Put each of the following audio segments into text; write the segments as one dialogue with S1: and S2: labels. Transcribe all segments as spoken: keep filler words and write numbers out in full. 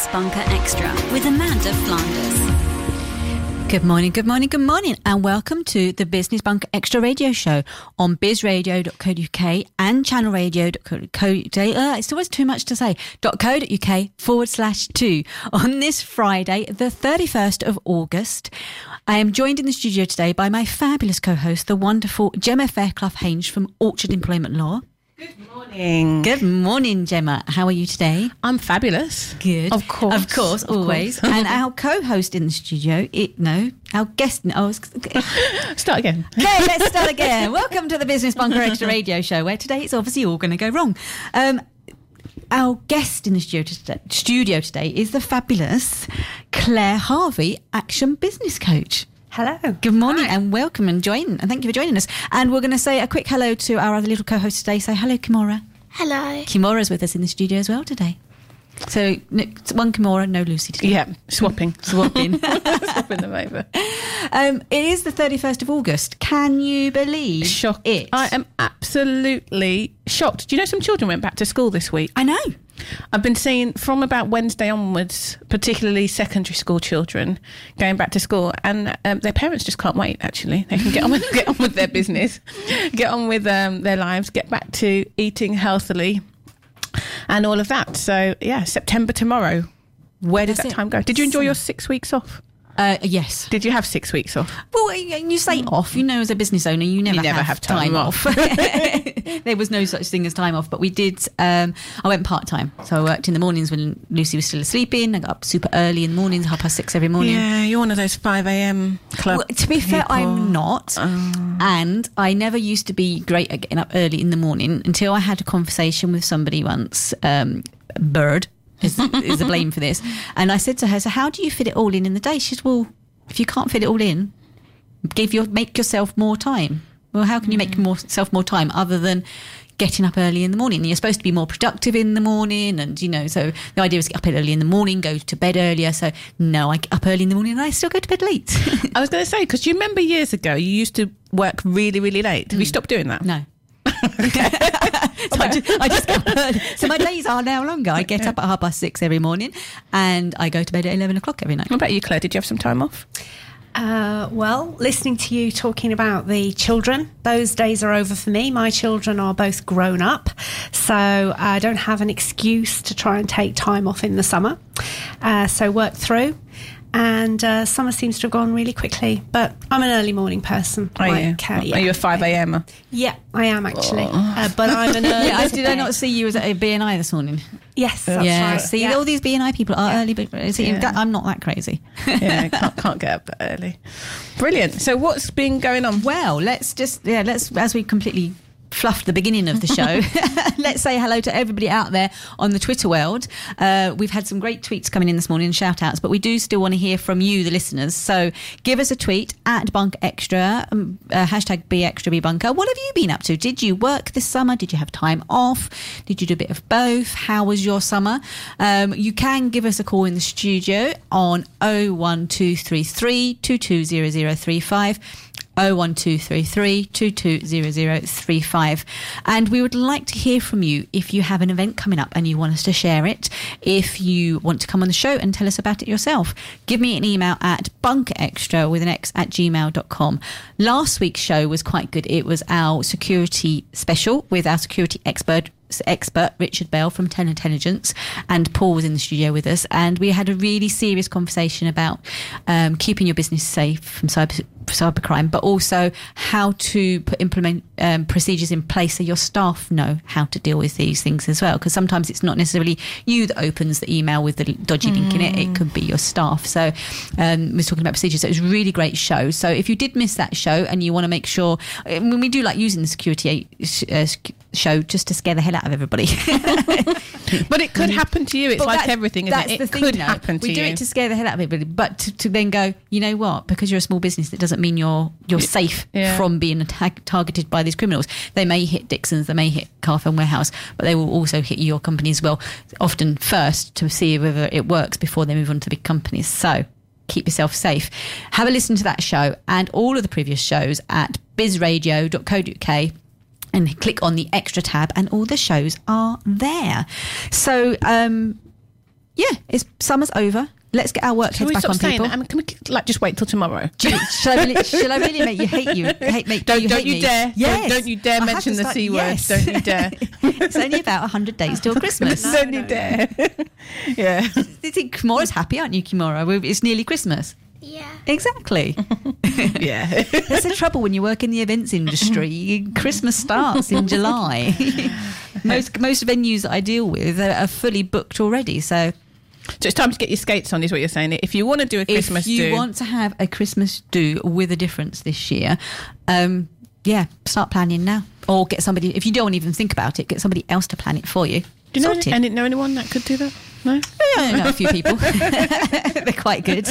S1: Bunker Extra with Amanda Flanders.
S2: Good morning, good morning, good morning, and welcome to the Business Bunker Extra radio show on biz radio dot co dot uk and channel radio dot co dot uk. Uh, it's always too much to say. .co.uk forward slash two on this Friday, the thirty-first of August. I am joined in the studio today by my fabulous co-host, the wonderful Gemma Fairclough-Hange from Orchard Employment Law.
S3: Good morning.
S2: Good morning, Gemma. How are you today?
S3: I'm fabulous.
S2: Good.
S3: Of course.
S2: Of course,
S3: Of
S2: always.
S3: course.
S2: And our co-host in the studio, it, no, our guest... Oh,
S3: Start again.
S2: Okay, let's start again. Welcome to the Business Bunker Extra radio show, where today it's obviously all going to go wrong. Um, our guest in the studio today, studio today is the fabulous Claire Harvey, Action Business Coach.
S4: Hello.
S2: Good morning.
S4: Hi.
S2: And welcome and join. And thank you for joining us. And we're going to say a quick hello to our other little co-host today. Say hello, Kimora.
S4: Hello.
S2: Kimora's with us in the studio as well today. So no, one Kimora, no Lucy today.
S3: Yeah, swapping.
S2: Swapping.
S3: Swapping them over.
S2: Um, it is the thirty-first of August. Can you believe
S3: Shocked.
S2: it?
S3: I am absolutely shocked. Do you know some children went back to school this week?
S2: I know.
S3: I've been seeing from about Wednesday onwards, particularly secondary school children going back to school, and um, their parents just can't wait. Actually, they can get on with get on with their business, get on with um, their lives, get back to eating healthily, and all of that. So yeah, September tomorrow. Where did
S2: That's
S3: that
S2: it.
S3: time go? Did you enjoy
S2: Summer.
S3: your six weeks off?
S2: Uh, yes.
S3: Did you have six weeks off?
S2: Well, you say off. You know, as a business owner, you never,
S3: You never
S2: have,
S3: have time
S2: off. There was no such thing as time off, but we did. Um, I went part time, so I worked in the mornings when Lucy was still asleep. In I got up super early in the mornings, half past six every morning.
S3: Yeah, you're one of those five a.m. club
S2: Well, to be fair,
S3: people.
S2: I'm not.
S3: Oh.
S2: And I never used to be great at getting up early in the morning until I had a conversation with somebody once, um, Bird is, is the blame for this. And I said to her, so how do you fit it all in in the day? She said, well, if you can't fit it all in, give your make yourself more time. Well, how can you make yourself more time other than getting up early in the morning? And you're supposed to be more productive in the morning, and you know, so the idea was get up early in the morning, go to bed earlier. So no, I get up early in the morning and I still go to bed late.
S3: I was going to say, because you remember years ago you used to work really, really late. Have you stopped doing that?
S2: No. so I just, I just get up early. So my days are now longer. I get up at half past six every morning and I go to bed at eleven o'clock every night.
S3: What about you, Claire? Did you have some time off?
S4: Uh, well, listening to you talking about the children, those days are over for me. My children are both grown up, so I don't have an excuse to try and take time off in the summer. Uh, so work through. And uh, summer seems to have gone really quickly. But I'm an early morning person.
S3: Are you?
S4: Like, uh, yeah.
S3: Are you a five a.m.er?
S4: Yeah, I am actually. Uh, but I'm an early.
S2: Yeah, I, did I not see you as at a B N I this morning?
S4: Yes, that's
S2: yeah,
S4: right.
S2: see,
S4: Yeah.
S2: all these B N I people are
S4: Yeah.
S2: early. But see,
S3: Yeah.
S2: that, I'm not that crazy.
S3: Yeah, can't, can't get up that early. Brilliant. So what's been going on?
S2: Well, let's just, yeah, let's, as we completely fluffed the beginning of the show, let's say hello to everybody out there on the Twitter world. Uh, we've had some great tweets coming in this morning, shout outs, but we do still want to hear from you, the listeners. So give us a tweet at Bunker Extra, um, uh, hashtag Be Extra Be Bunker. What have you been up to? Did you work this summer? Did you have time off? Did you do a bit of both? How was your summer? Um, you can give us a call in the studio on oh one two three three, two two zero zero three five. oh one two three three, two two zero zero three five. And we would like to hear from you if you have an event coming up and you want us to share it. If you want to come on the show and tell us about it yourself, give me an email at bunkerextra with an X at gmail dot com. Last week's show was quite good. It was our security special with our security expert expert Richard Bell from Ten Intelligence, and Paul was in the studio with us, and we had a really serious conversation about um, keeping your business safe from cyber cybercrime, but also how to put implement um, procedures in place so your staff know how to deal with these things as well, because sometimes it's not necessarily you that opens the email with the dodgy link in it, it could be your staff. So um, we was talking about procedures, so it was a really great show. So if you did miss that show and you want to make sure, I mean, we do like using the security uh, show just to scare the hell out of everybody.
S3: But it could happen to you. It's
S2: But
S3: like
S2: that's-
S3: everything, isn't
S2: that's
S3: it?
S2: the
S3: It
S2: thing,
S3: could
S2: though.
S3: happen to
S2: we
S3: you.
S2: do it to scare the hell out of everybody, but to, to then go, you know what? Because you're a small business, that doesn't mean you're you're safe
S3: Yeah.
S2: from being attack, targeted by these criminals. They may hit Dixon's, they may hit Carphone Warehouse, but they will also hit your company as well, often first to see whether it works before they move on to big companies. So keep yourself safe. Have a listen to that show and all of the previous shows at biz radio dot co dot uk. And click on the extra tab and all the shows are there. So, um, yeah, it's summer's over. Let's get our work
S3: Can
S2: heads
S3: we
S2: back
S3: stop
S2: on
S3: saying
S2: people.
S3: that? I mean, can we like just wait till tomorrow?
S2: Do you- shall, I really, shall I really make you hate you? Hate, make,
S3: Don't,
S2: you
S3: don't
S2: hate
S3: you
S2: me?
S3: dare!
S2: Yes.
S3: Don't, don't you dare
S2: I have
S3: mention
S2: to
S3: the
S2: start-
S3: c word!
S2: yes.
S3: Don't you dare!
S2: It's only about one hundred days till Christmas.
S4: No,
S3: don't
S4: no,
S3: you
S4: no.
S3: dare! Yeah.
S2: You think Kimura's happy, aren't you, Kimura? We- It's nearly Christmas.
S5: Yeah.
S2: Exactly.
S3: Yeah.
S2: That's the trouble when you work in the events industry. You- Christmas starts in July. most most venues that I deal with are, are fully booked already. So
S3: So it's time to get your skates on, is what you're saying. If you want to do a Christmas
S2: if you
S3: do,
S2: want to have a Christmas do with a difference this year, um, yeah, start planning now. Or get somebody, if you don't even think about it, get somebody else to plan it for you.
S3: do you know,
S2: Sorted.
S3: any, any- know anyone that could do that? No?
S2: Yeah, I know a few people. They're quite good.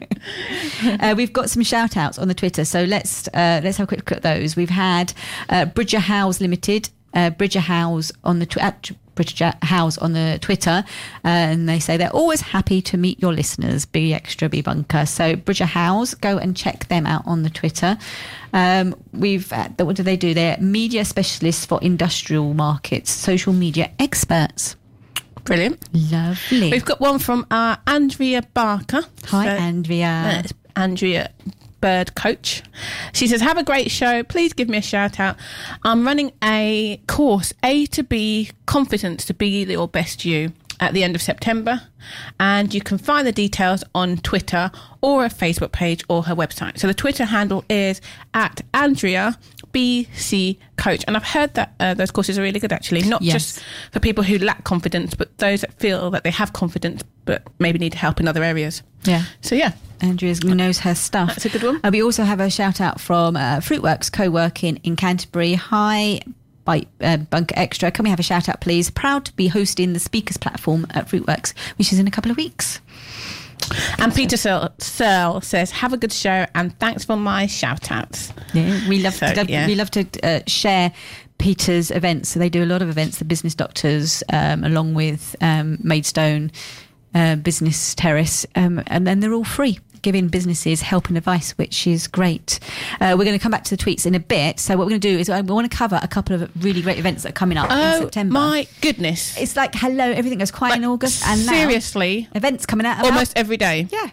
S2: Uh, we've got some shout outs on the Twitter, so let's uh, let's have a quick look at those. We've had uh, Bridger House Limited, uh, Bridger House on the tw- at Bridger House on the Twitter, uh, and they say they're always happy to meet your listeners. Be extra, be bunker. So Bridger House, go and check them out on the Twitter. Um, we've uh, what do they do? They're media specialists for industrial markets, social media experts.
S3: Brilliant.
S2: Lovely.
S3: We've got one from uh, Andrea Barker.
S2: Hi,
S3: So-
S2: Andrea.
S3: Uh, it's Andrea Bird Coach. She says, have a great show. Please give me a shout out. I'm running a course, A to B Confidence to Be Your Best You, at the end of September. And you can find the details on Twitter or a Facebook page or her website. So the Twitter handle is at Andrea B C Coach. And I've heard that uh, those courses are really good, actually. Not
S2: Yes.
S3: just for people who lack confidence, but those that feel that they have confidence but maybe need help in other areas.
S2: Yeah.
S3: So yeah.
S2: Andrea knows her stuff.
S3: That's a good one.
S2: Uh, we also have a shout out from uh, Fruitworks Co-working in Canterbury. Hi, by uh, Bunker Extra. Can we have a shout out, please? Proud to be hosting the speakers platform at Fruitworks, which is in a couple of weeks.
S3: And Peter Searle, Searle says, have a good show and thanks for my shout outs.
S2: Yeah, we love
S3: So,
S2: to love,
S3: yeah.
S2: we love to uh, share Peter's events. So they do a lot of events, the Business Doctors, um, along with um, Maidstone uh, Business Terrace, um, and then they're all free, giving businesses help and advice, which is great. Uh, we're going to come back to the tweets in a bit. So what we're going to do is I want to cover a couple of really great events that are coming up in
S3: Oh
S2: September.
S3: my goodness.
S2: It's like, hello, everything goes quiet
S3: Like,
S2: in August, and now
S3: seriously,
S2: events coming out about-
S3: almost every day.
S2: yeah.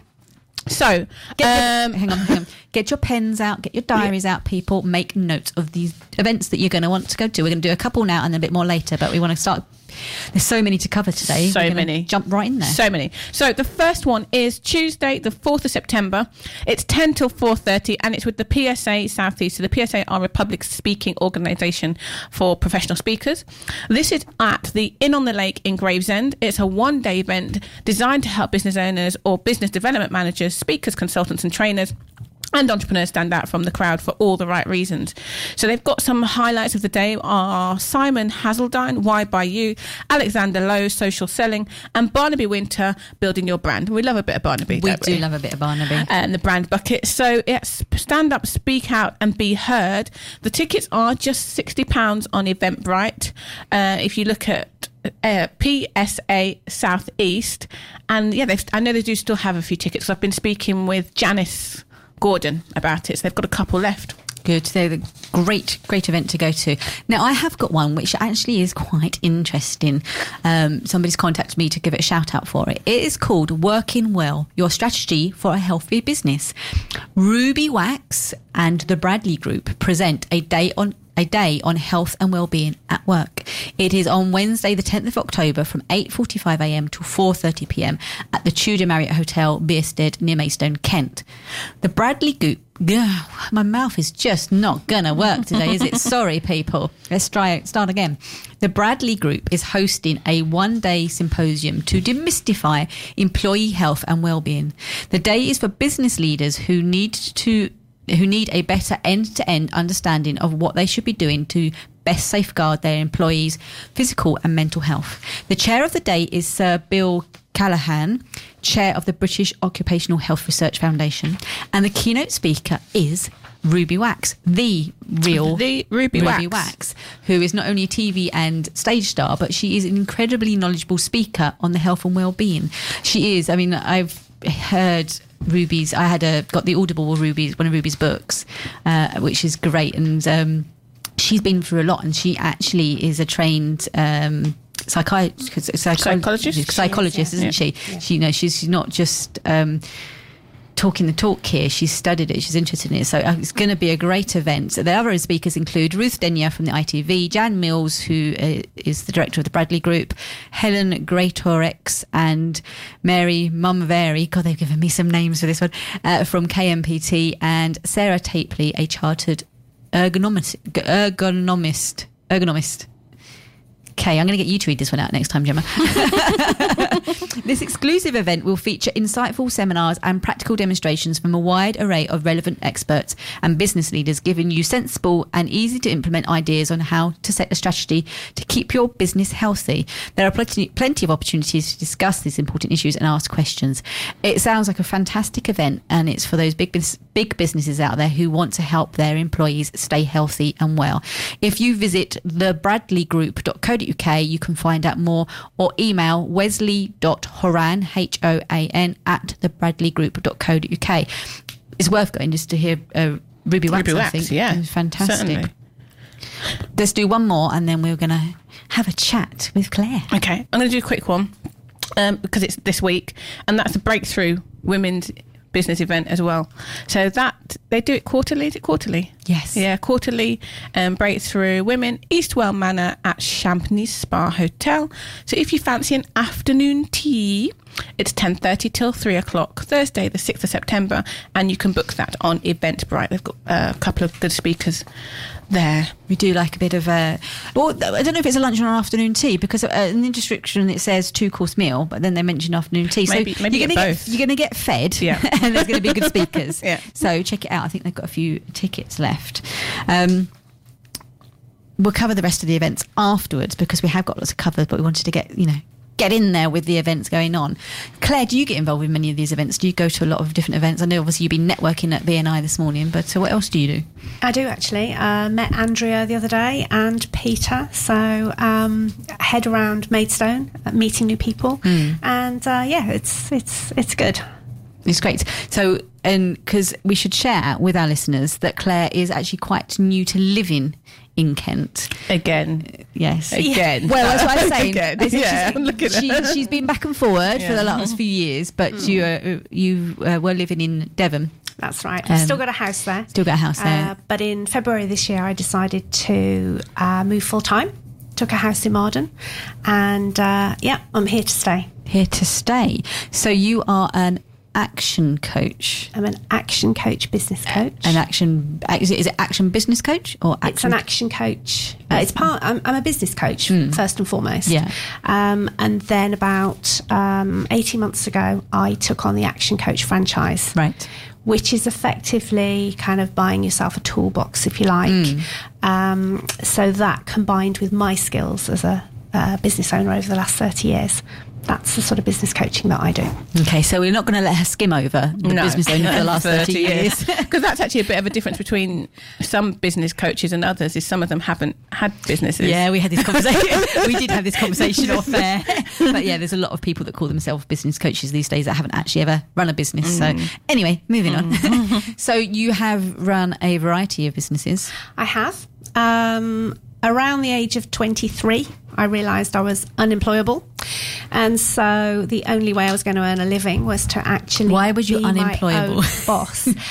S3: So,
S2: Get
S3: um,
S2: your, hang on, hang on. Get your pens out, get your diaries out, people. Make note of these events that you're going to want to go to. We're going to do a couple now and then a bit more later, but we want to start. There's so many to cover today.
S3: So
S2: We're gonna
S3: many.
S2: Jump right in there.
S3: So many. So the first one is Tuesday, the fourth of September. It's ten till four thirty, and it's with the P S A Southeast. So the P S A are a public speaking organisation for professional speakers. This is at the Inn on the Lake in Gravesend. It's a one-day event designed to help business owners or business development managers, speakers, consultants and trainers and entrepreneurs stand out from the crowd for all the right reasons. So they've got some highlights of the day are Simon Hazeldine, Why By You, Alexander Lowe, Social Selling, and Barnaby Winter, Building Your Brand. We love a bit of Barnaby,
S2: we
S3: don't
S2: do
S3: we?
S2: love a bit of Barnaby.
S3: And the brand bucket. So it's stand up, speak out and be heard. The tickets are just sixty pounds on Eventbrite. Uh, if you look at uh, P S A Southeast, and yeah, they've, I know they do still have a few tickets. I've been speaking with Janice Gordon about it, so they've got a couple left.
S2: Good. They're a great, great event to go to. Now, I have got one which actually is quite interesting. Um, somebody's contacted me to give it a shout out for it. It is called Working Well, Your Strategy for a Healthy Business. Ruby Wax and the Bradley Group present a day on a day on health and wellbeing at work. It is on Wednesday, the tenth of October from eight forty-five a m to four thirty p m at the Tudor Marriott Hotel, Beerstead, near Maidstone, Kent. The Bradley Group, ugh, my mouth is just not gonna work today, is it? Sorry, people. Let's try start again. The Bradley Group is hosting a one-day symposium to demystify employee health and wellbeing. The day is for business leaders who need to who need a better end-to-end understanding of what they should be doing to best safeguard their employees' physical and mental health. The chair of the day is Sir Bill Callaghan, chair of the British Occupational Health Research Foundation, and the keynote speaker is Ruby Wax, the real
S3: The Ruby,
S2: Ruby
S3: Wax.
S2: Wax, who is not only a T V and stage star, but she is an incredibly knowledgeable speaker on the health and well-being. She is, I mean, I've heard Ruby's, I had a got the Audible Ruby's, one of Ruby's books, uh, which is great, and um, she's been through a lot, and she actually is a trained um, psychi- psycholo-
S3: Psychologist?
S2: psychologist,
S4: She is, yeah.
S2: isn't she?
S4: Yeah.
S2: She, you know, she's she's not just um, talking the talk here. She's studied it. She's interested in it. So uh, it's going to be a great event. So the other speakers include Ruth Denyer from the I T V, Jan Mills, who uh, is the director of the Bradley Group, Helen Greatorex, and Mary Mumveri. God, they've given me some names for this one, uh, from K M P T, and Sarah Tapley, a chartered ergonomist. Ergonomist. Ergonomist. Okay, I'm going to get you to read this one out next time, Gemma. This exclusive event will feature insightful seminars and practical demonstrations from a wide array of relevant experts and business leaders, giving you sensible and easy to implement ideas on how to set a strategy to keep your business healthy. There are plenty, plenty of opportunities to discuss these important issues and ask questions. It sounds like a fantastic event, and it's for those big bus- big businesses out there who want to help their employees stay healthy and well. If you visit the bradley group dot co dot uk, you can find out more, or email wesley dot horan, H O A N, at the bradley group dot co dot uk. It's worth going just to hear uh, Ruby Wax,
S3: Ruby
S2: I
S3: Wax,
S2: think.
S3: yeah.
S2: It was fantastic.
S3: Certainly.
S2: Let's do one more, and then we're going to have a chat with Claire.
S3: Okay, I'm going to do a quick one um, because it's this week, and that's the Breakthrough Women's Business event as well. So that they do it quarterly. Is it quarterly?
S2: Yes.
S3: Yeah, quarterly. Um, Breakthrough Women, Eastwell Manor at Champneys Spa Hotel. So if you fancy an afternoon tea, it's ten thirty till three o'clock, Thursday the sixth of September, and you can book that on Eventbrite. They've got uh, a couple of good speakers there.
S2: We do like a bit of a, well, I don't know if it's a lunch or an afternoon tea, because uh, in the description it says two course meal, but then they mention afternoon tea.
S3: Maybe-
S2: so
S3: maybe
S2: you're
S3: get
S2: gonna
S3: both.
S2: Get, you're going to get fed,
S3: Yeah.
S2: and there's going to be good speakers.
S3: Yeah.
S2: So check it out. I think they've got a few tickets left. Um, we'll cover the rest of the events afterwards, because we have got lots of cover, but we wanted to get, you know, get in there with the events going on. Claire, do you get involved with many of these events? Do you go to a lot of different events? I know obviously you've been networking at B N I this morning, but uh, what else do you do?
S4: I do actually. Uh, met Andrea the other day and Peter. So um, head around Maidstone, uh, meeting new people,
S2: Mm.
S4: and uh, yeah, it's it's it's good.
S2: It's great. So, and because we should share with our listeners that Claire is actually quite new to living in Kent.
S3: Again.
S2: Yes.
S3: Again.
S2: Well, that's what I'm saying.
S3: Again.
S2: I said
S3: Yeah,
S2: she's,
S3: look at
S2: she,
S3: her.
S2: she's been back and forward for
S3: Yeah.
S2: the last few years, but you uh, you uh, were living in Devon.
S4: That's right.
S2: Um,
S4: I've still got a house there.
S2: Still got a house there.
S4: Uh, but in February this year, I decided to uh, move full time. Took a house in Marden, and uh, yeah, I'm here to stay.
S2: Here to stay. So you are an action coach.
S4: I'm an action coach, business coach.
S2: An action is it, is it action business coach or action?
S4: It's an action coach. Uh, it's part. I'm, I'm a business coach first and foremost.
S2: Yeah.
S4: Um, and then about um, eighteen months ago, I took on the Action Coach franchise.
S2: Right.
S4: Which is effectively kind of buying yourself a toolbox, if you like.
S2: Mm.
S4: Um, so that combined with my skills as a uh, business owner over the last thirty years, that's the sort of business coaching that I do.
S2: Okay, so we're not going to let her skim over the
S3: No.
S2: business owner for the last thirty years.
S3: Because that's actually a bit of a difference between some business coaches and others, is some of them haven't had businesses.
S2: Yeah, we had this conversation. we did have this conversation off air. But yeah, there's a lot of people that call themselves business coaches these days that haven't actually ever run a business.
S3: Mm.
S2: So anyway, moving on. So you have run a variety of businesses.
S4: I have. Um, around the age of twenty-three, I realised I was unemployable. And so the only way I was going to earn a living was to actually
S2: Why was you
S4: be my
S2: unemployable?
S4: own boss. um,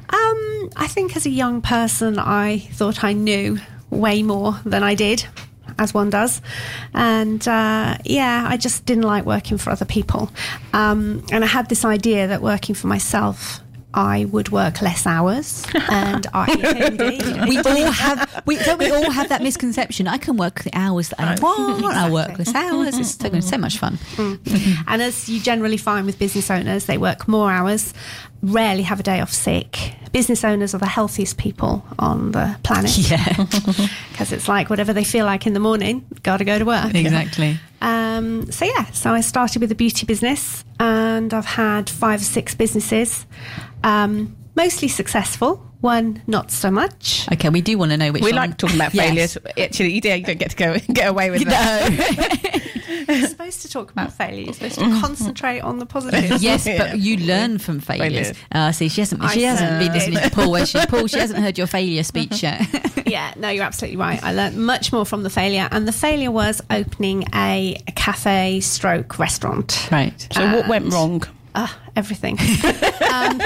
S4: I think as a young person, I thought I knew way more than I did, as one does. And uh, yeah, I just didn't like working for other people. Um, and I had this idea that working for myself, I would work less hours, and I indeed.
S2: We all have, we, don't we all have that misconception? I can work the hours that I want. I work less hours. It's so, so much fun.
S4: And as you generally find with business owners, they work more hours, rarely have a day off sick. Business owners are the healthiest people on the planet.
S2: Yeah,
S4: Because it's like whatever they feel like in the morning, got to go to work.
S2: exactly.
S4: Um, so yeah, so I started with a beauty business, and I've had five or six businesses, um, mostly successful, one not so much.
S2: Okay, we do want to know which
S3: We
S2: one.
S3: like talking about
S2: Yes.
S3: failures. Actually, you don't get to go get away with that.
S2: No.
S4: I suppose supposed to talk about failure. You're supposed to concentrate on the positives.
S2: Yes,
S3: Yeah.
S2: but you learn from failures.
S3: Failures.
S2: Uh, see, she hasn't.
S4: I
S2: She hasn't been
S4: certainly
S2: listening to Paul. Where she, Paul, she hasn't heard your failure speech yet.
S4: Yeah, no, you're absolutely right. I learned much more from the failure, and the failure was opening a, a cafe stroke restaurant.
S2: Right.
S3: So what went wrong?
S4: Uh, everything. um,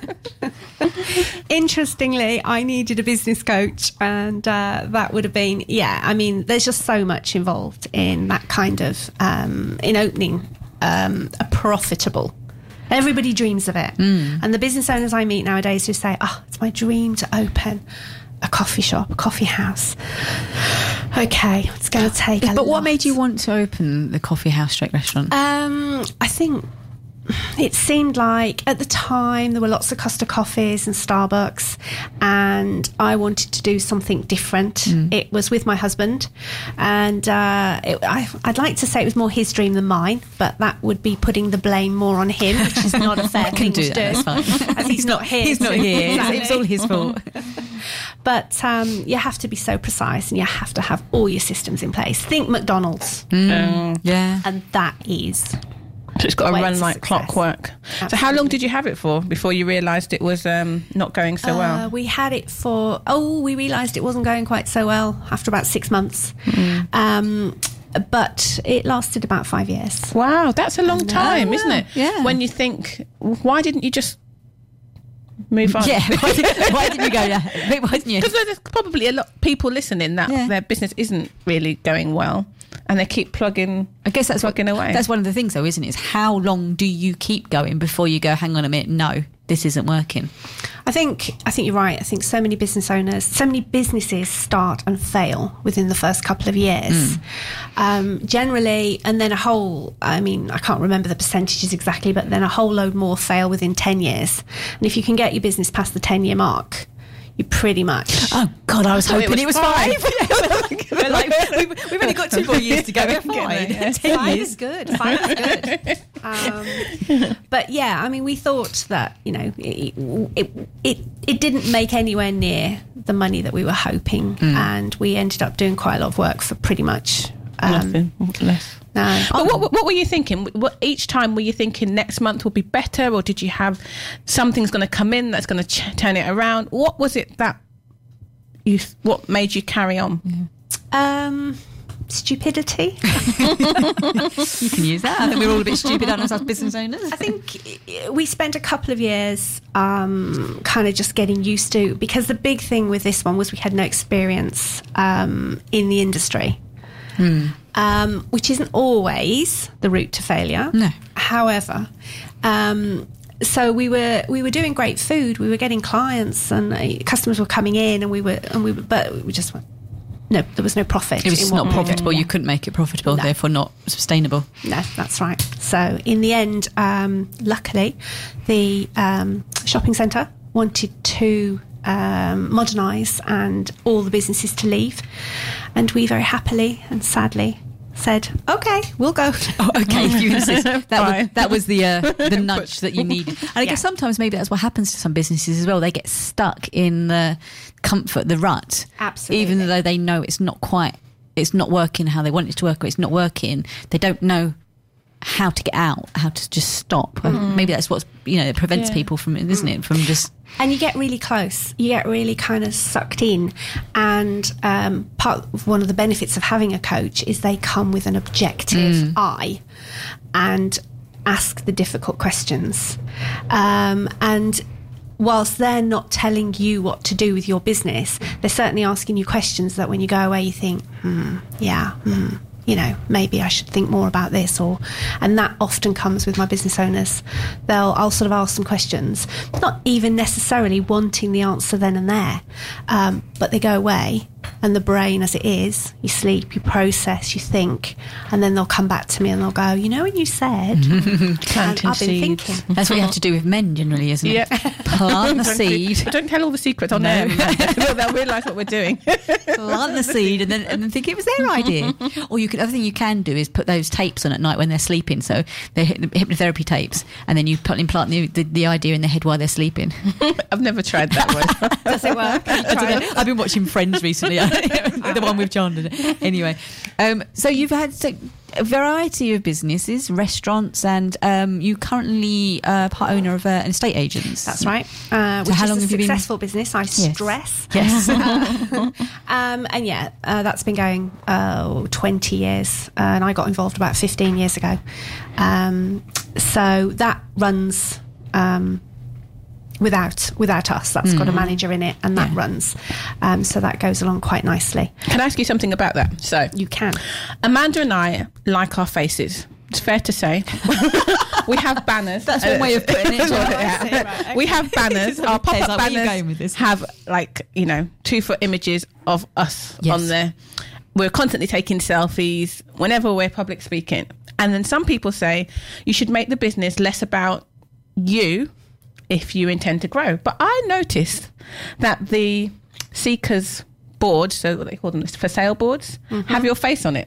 S4: interestingly, I needed a business coach, and uh, that would have been, yeah, I mean, there's just so much involved in that kind of, um, in opening um, a profitable. Everybody dreams of it. Mm. And the business owners I meet nowadays who say, oh, it's my dream to open a coffee shop, a coffee house. Okay, it's going to take a
S2: But what
S4: lot.
S2: made you want to open the coffee house stroke restaurant?
S4: Um, I think it seemed like at the time there were lots of Costa Coffees and Starbucks, and I wanted to do something different. Mm. It was with my husband, and uh, it, I, I'd like to say it was more his dream than mine, but that would be putting the blame more on him, which is not a fair thing
S2: do
S4: to
S2: that,
S4: do.
S2: that's fine.
S4: As he's not here.
S2: He's not
S4: to-
S2: here.
S4: Exactly.
S2: It's all his fault.
S4: But um, you have to be so precise, and you have to have all your systems in place. Think McDonald's,
S3: Um,
S2: Yeah.
S4: and that is.
S3: So it's got to
S4: Way
S3: run
S4: to
S3: like
S4: success.
S3: clockwork. So how long
S4: Absolutely.
S3: did you have it for before you realised it was um, not going so
S4: Uh,
S3: well?
S4: we had it for, oh, we realised it wasn't going quite so well after about six months.
S3: Mm.
S4: Um, but it lasted about five years.
S3: Wow, that's a long time, isn't it?
S2: yeah.
S3: When you think, why didn't you just move on?
S2: Yeah. Why, did, why didn't you go there? Why didn't you?
S3: Because there's probably a lot of people listening that
S2: Yeah.
S3: their business isn't really going well, and they keep plugging.
S2: I guess that's what,
S3: plugging away.
S2: That's one of the things, though, isn't it? Is how long do you keep going before you go, hang on a minute, no, this isn't working?
S4: I think I think you're right. I think so many business owners, so many businesses start and fail within the first couple of years.
S2: Mm.
S4: Um, generally, and then a whole, I mean, I can't remember the percentages exactly, but then a whole load more fail within ten years. And if you can get your business past the ten-year mark, you pretty much...
S2: Oh, God, I was
S3: thought
S2: hoping
S3: it
S2: it
S3: was
S2: was five.
S3: five.
S2: We're like, we've, we've only got two more years to go. We're fine.
S3: Yeah.
S2: Ten
S4: Five
S2: years.
S4: is good. Five is good. Um, but yeah, I mean, we thought that, you know, it, it it it didn't make anywhere near the money that we were hoping, and we ended up doing quite a lot of work for pretty much um,
S3: Nothing less.
S4: No.
S3: But what, what were you thinking? What, each time were you thinking next month will be better, or did you have something's going to come in that's going to ch- turn it around? What was it that you? What made you carry on?
S4: Um, stupidity.
S2: You can use that. I think we're all a bit stupid, aren't we, as business owners?
S4: I think we spent a couple of years um, kind of just getting used to, because the big thing with this one was we had no experience um, in the industry.
S2: Hmm.
S4: Um, which isn't always the route to failure.
S2: No.
S4: However, um, so we were we were doing great food. We were getting clients, and uh, customers were coming in, and we were and we were, but we just went, no, there was no profit.
S2: It was
S4: in what
S2: not
S4: we were
S2: profitable.
S4: doing.
S2: You couldn't make it profitable,
S4: No.
S2: therefore not sustainable.
S4: No, that's right. So in the end, um, luckily, the um, shopping centre wanted to um, modernise and all the businesses to leave, and we very happily and sadly said, "Okay, we'll go."
S2: Oh, okay, if you insist. That
S3: Fine.
S2: was, that was the uh, the nudge that you needed. And I
S4: Yeah.
S2: guess sometimes maybe that's what happens to some businesses as well. They get stuck in the comfort, the rut.
S4: Absolutely.
S2: Even though they know it's not quite, it's not working how they want it to work, or it's not working, they don't know how to get out, how to just stop. And maybe that's what's, you know, it prevents
S3: Yeah.
S2: people from, isn't it, from just...
S4: And you get really close. You get really kind of sucked in. And um, part of one of the benefits of having a coach is they come with an objective eye and ask the difficult questions. Um, and whilst they're not telling you what to do with your business, they're certainly asking you questions that when you go away, you think, hmm, yeah, hmm. you know, maybe I should think more about this, or, and that often comes with my business owners. They'll, I'll sort of ask some questions, not even necessarily wanting the answer then and there, um, but they go away, and the brain, as it is, you sleep, you process, you think, and then they'll come back to me and they'll go, you know, when you said, and
S3: Planting
S4: I've been
S3: seeds.
S4: thinking.
S2: That's what you have to do with men generally, isn't it?
S3: Yeah.
S2: Plant the
S3: Don't-
S2: seed.
S3: Don't tell all the secrets on
S2: No.
S3: there. They'll, they'll realise what we're doing.
S2: Plant the seed and then and then think it was their idea. Or you could, other thing you can do is put those tapes on at night when they're sleeping. So they're hyp- hypnotherapy tapes, and then you put, implant the, the the idea in their head while they're sleeping.
S3: I've never tried that one.
S4: Does it work?
S2: I don't know. I've been watching Friends recently, the one with John. Anyway, um, so you've had. So a variety of businesses, restaurants, and um, you currently uh, part owner of uh, an estate agents.
S4: That's right. Uh,
S2: So
S4: which
S2: how
S4: is
S2: long
S4: a
S2: have you been-
S4: successful business, I stress.
S2: Yes.
S4: Uh, um, and yeah, uh, that's been going uh, twenty years, uh, and I got involved about fifteen years ago. Um, so that runs um, without without us. That's got a manager in it, and that
S2: Yeah.
S4: runs. Um, so that goes along quite nicely.
S3: Can I ask you something about that? So,
S4: You can.
S3: Amanda and I like our faces. It's fair to say. We have banners.
S2: That's one way of putting it.
S3: Yeah.
S4: I see, right, okay.
S3: We have banners.
S2: It's
S3: Our
S2: like, where
S3: pop-up
S2: are you
S3: banners
S2: going with this?
S3: have, like, you know, two-foot images of us
S2: Yes.
S3: on there. We're constantly taking selfies whenever we're public speaking. And then some people say you should make the business less about you if you intend to grow. But I noticed that the Seekers board, so what they call them, for sale boards, have your face on it.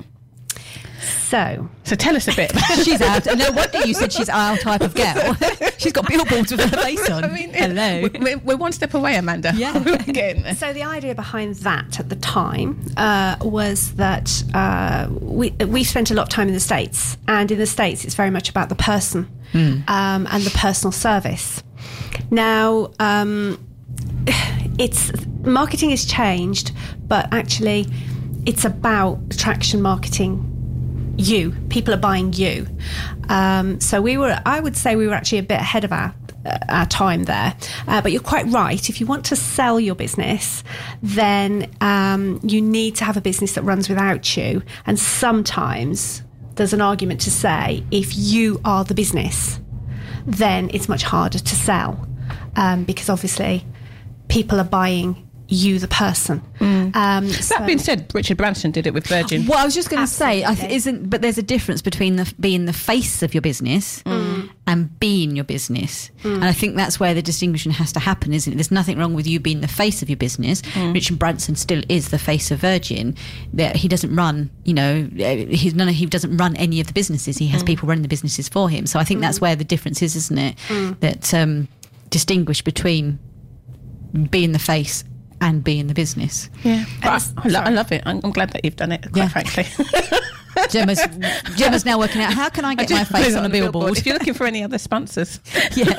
S4: So
S3: So tell us a bit.
S2: She's out. No wonder you said she's our type of girl. She's got billboards with her face on.
S3: I mean,
S2: Hello.
S3: We're, we're one step away, Amanda.
S2: Yeah.
S3: We're getting there.
S4: So the idea behind that at the time uh, was that uh, we we spent a lot of time in the States, and in the States it's very much about the person um, and the personal service. Now, um, it's marketing has changed, but actually, it's about attraction marketing. You people are buying you. Um, so we were. I would say we were actually a bit ahead of our uh, our time there. Uh, but you're quite right. If you want to sell your business, then um, you need to have a business that runs without you. And sometimes there's an argument to say if you are the business, then it's much harder to sell um, because obviously people are buying you, the person. Um, so-
S3: That being said, Richard Branson did it with Virgin.
S2: Well, I was just going to say, I th-
S4: Absolutely.
S2: isn't, but there's a difference between the, being the face of your business and being your business, and I think that's where the distinction has to happen, isn't it? There's nothing wrong with you being the face of your business. Richard Branson still is the face of Virgin. That he doesn't run, you know, he's none. Of, he doesn't run any of the businesses. He has people running the businesses for him. So I think that's where the difference is, isn't it? That um, distinguish between being the face and being the business.
S3: Yeah, but I,
S4: it's-
S3: I, lo- I
S4: sorry.
S3: love it. I'm, I'm glad that you've done it, quite
S2: Yeah.
S3: frankly.
S2: Gemma's, Gemma's now working out how can I get my face on a billboard.
S3: If you're looking for any other sponsors.
S2: Yeah.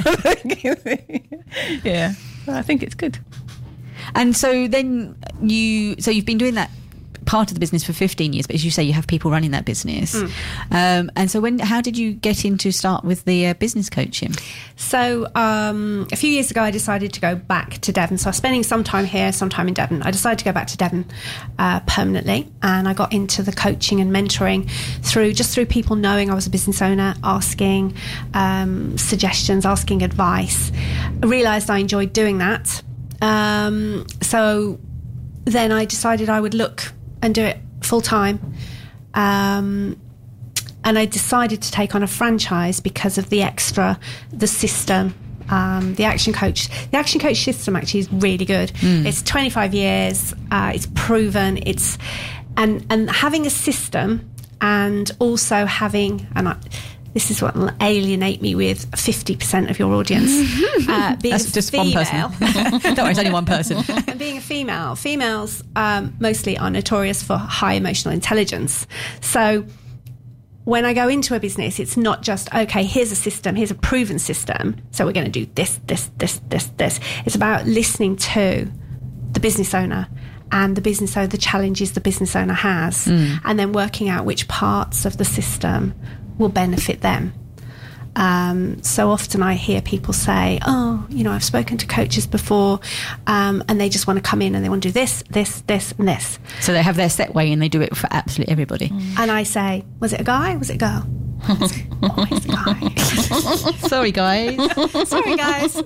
S3: Yeah, well, I think it's good.
S2: And so then you, so you've been doing that part of the business for fifteen years, but as you say, you have people running that business. Um, and so when, how did you get into start with the uh, business coaching?
S4: So um, a few years ago, I decided to go back to Devon. So I was spending some time here, some time in Devon. I decided to go back to Devon uh, permanently, and I got into the coaching and mentoring through just through people knowing I was a business owner, asking um, suggestions, asking advice. I realised I enjoyed doing that. Um, so then I decided I would look and do it full time. Um, and I decided to take on a franchise because of the extra, the system, um, the Action Coach. The Action Coach system actually is really good. It's twenty-five years. Uh, it's proven. It's and and having a system and also having and. I, this is what will alienate me with fifty percent of your audience. Uh, being
S2: That's
S4: a
S2: just
S4: female,
S2: one person. Don't worry, it's only one person.
S4: and being a female, females um, mostly are notorious for high emotional intelligence. So when I go into a business, it's not just, okay, here's a system, here's a proven system, so we're going to do this, this, this, this, this. It's about listening to the business owner and the business owner, the challenges the business owner has, and then working out which parts of the system will benefit them. Um, so often I hear people say, oh, you know, I've spoken to coaches before um, and they just want to come in and they want to do this, this, this and this.
S2: So they have their set way and they do it for absolutely everybody.
S4: And I say, was it a guy? Was it a girl? It's always a guy.
S2: Sorry, guys.
S4: Sorry, guys.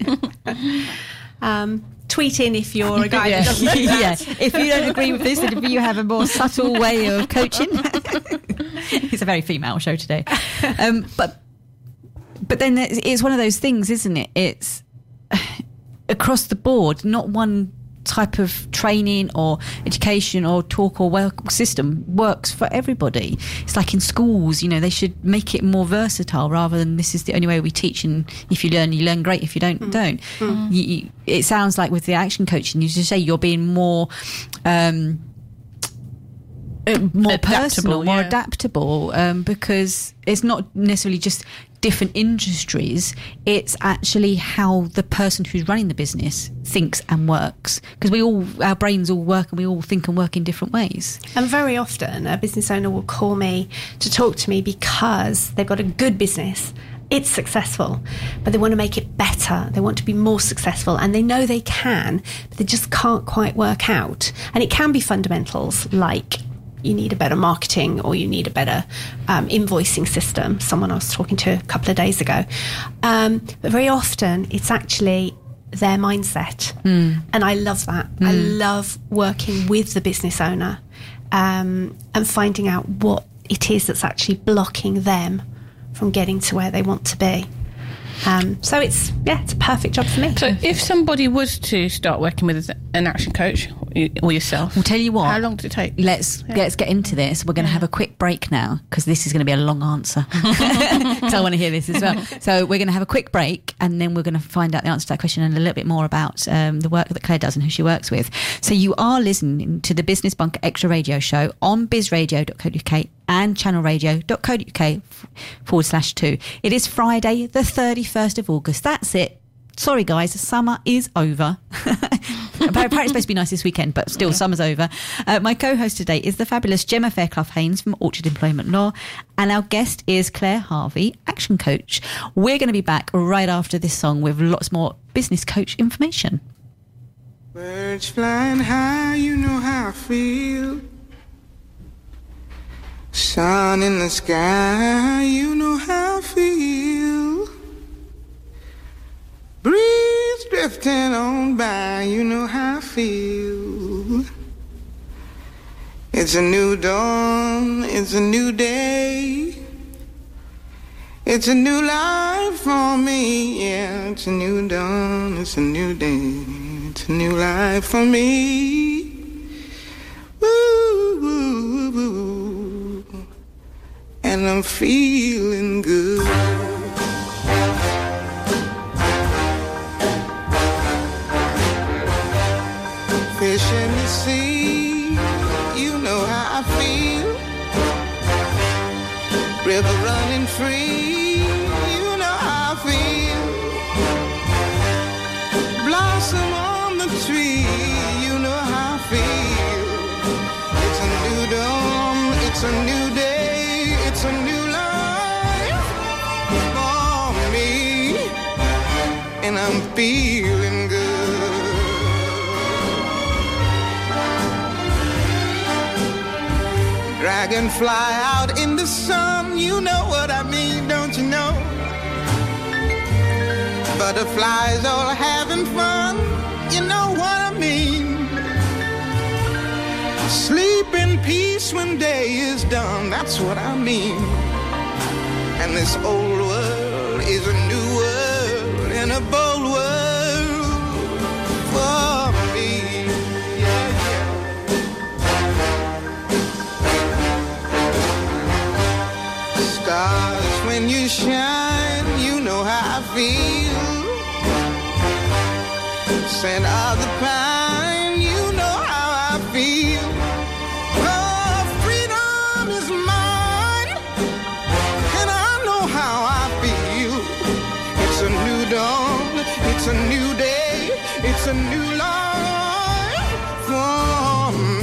S4: um, tweet in if you're a guy
S2: Yeah.
S4: that doesn't do
S2: yeah.
S4: that.
S2: If you don't agree with this, and if you have a more subtle way of coaching, it's a very female show today. Um, but but then it's, it's one of those things, isn't it? It's across the board, not one type of training or education or talk or work system works for everybody. It's like in schools, you know, they should make it more versatile rather than this is the only way we teach, and if you learn, you learn great, if you don't, mm. don't. Mm. You, you, it sounds like with the action coaching, you just say you're being more um, uh, more
S3: Adaptable,
S2: personal, more
S3: yeah.
S2: adaptable, um, because it's not necessarily just different industries, it's actually how the person who's running the business thinks and works, because we all, our brains all work and we all think and work in different ways.
S4: And very often a business owner will call me to talk to me because they've got a good business. It's successful, but they want to make it better. They want to be more successful, and they know they can, but they just can't quite work out. And it can be fundamentals like you need a better marketing or you need a better um, invoicing system, someone I was talking to a couple of days ago. Um, but very often it's actually their mindset. Mm. And I love that. Mm. I love working with the business owner um, and finding out what it is that's actually blocking them from getting to where they want to be. Um, so it's, yeah, it's a perfect job for me.
S3: So if somebody was to start working with an action coach or yourself,
S2: I'll tell you what.
S3: How long does it take?
S2: Let's yeah. let's get into this. We're going to yeah. have a quick break now, because this is going to be a long answer. Because I want to hear this as well. So we're going to have a quick break, and then we're going to find out the answer to that question and a little bit more about um, the work that Claire does and who she works with. So you are listening to the Business Bunker Extra Radio Show on biz radio dot co dot uk and channel radio dot co dot uk forward slash two. It is Friday, the thirty-first of August. That's it. Sorry, guys, summer is over. Apparently it's supposed to be nice this weekend, but still, yeah. summer's over. Uh, my co-host today is the fabulous Gemma Fairclough-Haynes from Orchard Employment Law, and our guest is Claire Harvey, Action Coach. We're going to be back right after this song with lots more business coach information.
S5: Birds flying high, you know how I feel. Sun in the sky, you know how I feel. Breeze drifting on by, you know how I feel. It's a new dawn, it's a new day. It's a new life for me, yeah. It's a new dawn, it's a new day. It's a new life for me. Woo, woo, woo, woo. And I'm feeling good. Fish in the sea, you know how I feel. River running free, you know how I feel. Blossom on the tree, you know how I feel. It's a new dawn, it's a new day, it's a new life for me. And I'm feeling good. Dragonfly out in the sun, you know what I mean, don't you know? Butterflies all having fun, you know what I mean. Sleep in peace when day is done, that's what I mean. And this old world is a new world and a bold world for me. Stars, when you shine, you know how I feel. Scent of the pine, you know how I feel. Oh, freedom is mine, and I know how I feel. It's a new dawn, it's a new day, it's a new life for me.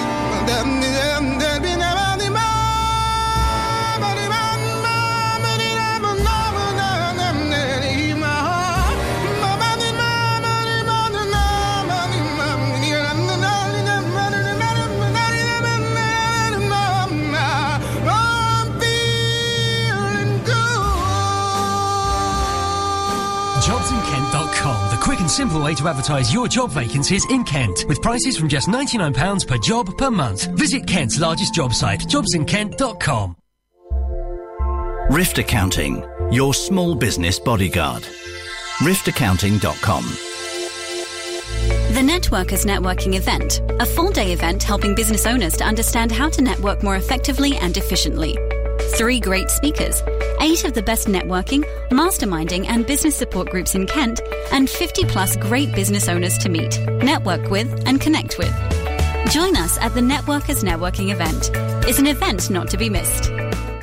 S6: jobs in kent dot com, the quick and simple way to advertise your job vacancies in Kent, with prices from just ninety-nine pounds per job per month. Visit Kent's largest job site, jobs in kent dot com.
S7: Rift Accounting, your small business bodyguard. rift accounting dot com.
S1: The Networkers Networking Event, a full-day event helping business owners to understand how to network more effectively and efficiently. Three great speakers, eight of the best networking, masterminding and business support groups in Kent, and fifty plus great business owners to meet, network with and connect with. Join us at the Networkers Networking event. It's an event not to be missed.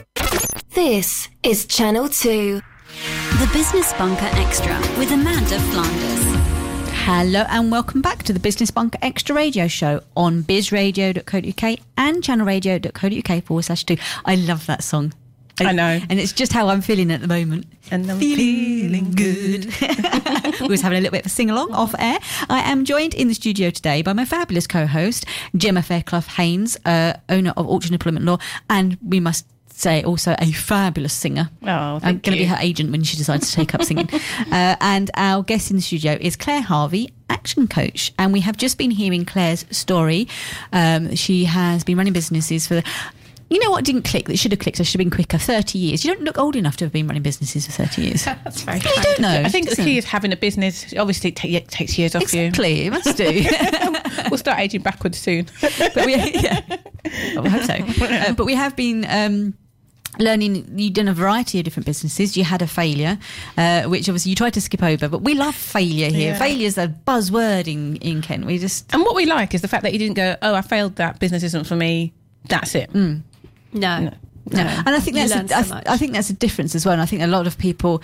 S8: This is Channel two.
S1: The Business Bunker Extra with Amanda Flanders.
S2: Hello and welcome back to the Business Bunker Extra radio show on bizradio dot co dot uk and channelradio dot co dot uk forward slash two. I love that song.
S3: I know.
S2: And it's just how I'm feeling at the moment.
S3: And I'm
S2: feeling good. We was having a little bit of a sing-along off air. I am joined in the studio today by my fabulous co-host, Gemma Fairclough-Haynes, uh, owner of Auction Employment Law, and we must say also a fabulous singer.
S3: Oh, thank
S2: I'm going to
S3: you.
S2: be her agent when she decides to take up singing. uh, and our guest in the studio is Claire Harvey, action coach. And we have just been hearing Claire's story. Um, she has been running businesses for... You know what didn't click? That should have clicked. I should have been quicker. thirty years. You don't look old enough to have been running businesses for thirty years.
S4: That's very
S2: You
S4: kind.
S2: don't know.
S3: I think the
S2: doesn't
S3: key
S2: it?
S3: is having a business. Obviously, it ta- it takes years off
S2: Exactly, it must do.
S3: you. We'll start aging backwards soon.
S2: but we, yeah, well, I hope so. Uh, but we have been um, learning. You've done a variety of different businesses. You had a failure, uh, which obviously you tried to skip over. But we love failure here.
S3: Yeah.
S2: Failure's a buzzword in, in Kent. We just
S3: And what we like is the fact that you didn't go, oh, I failed that, business isn't for me, that's it.
S2: Mm.
S4: No.
S3: No.
S2: no. And I think
S4: You
S2: that's
S4: learn
S2: a,
S4: so
S2: I, th-
S4: much.
S2: I think that's a difference as well. And I think a lot of people.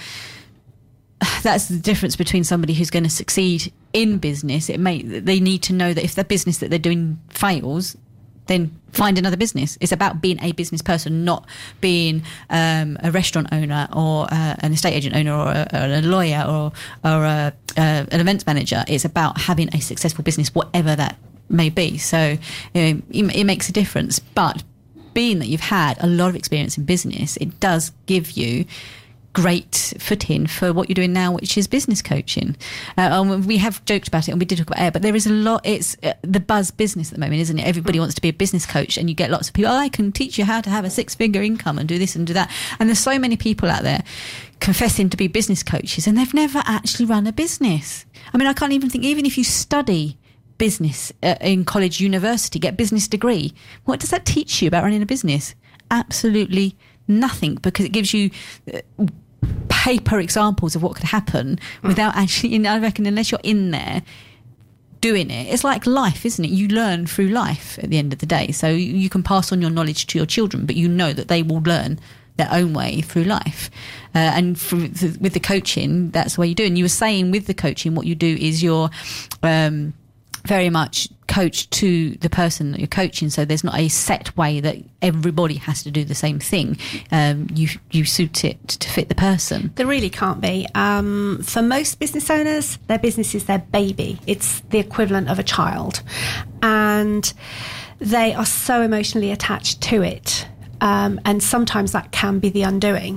S2: That's the difference between somebody who's going to succeed in business. It may they need to know that if the business that they're doing fails, then find another business. It's about being a business person, not being um, a restaurant owner or uh, an estate agent owner or a, or a lawyer or or a, uh, an events manager. It's about having a successful business, whatever that may be. So you know, it, it makes a difference. But being that you've had a lot of experience in business, it does give you great footing for what you're doing now, which is business coaching. Uh, um, we have joked about it and we did talk about it, but there is a lot, it's uh, the buzz business at the moment, isn't it? Everybody wants to be a business coach and you get lots of people, oh, I can teach you how to have a six figure income and do this and do that. And there's so many people out there confessing to be business coaches and they've never actually run a business. I mean, I can't even think, even if you study business uh, in college, university, get business degree, what does that teach you about running a business? Absolutely nothing, because it gives you uh, paper examples of what could happen without actually, you know, I reckon unless you're in there doing it, it's like life, isn't it? You learn through life at the end of the day. So you, you can pass on your knowledge to your children, but you know that they will learn their own way through life. Uh, and for, the, with the coaching, that's what you do. And you were saying with the coaching, what you do is you're um, very much coach to the person that you're coaching. So there's not a set way that everybody has to do the same thing. Um, you you suit it to fit the person.
S4: There really can't be. Um, for most business owners, their business is their baby. It's the equivalent of a child. And they are so emotionally attached to it. Um, and sometimes that can be the undoing.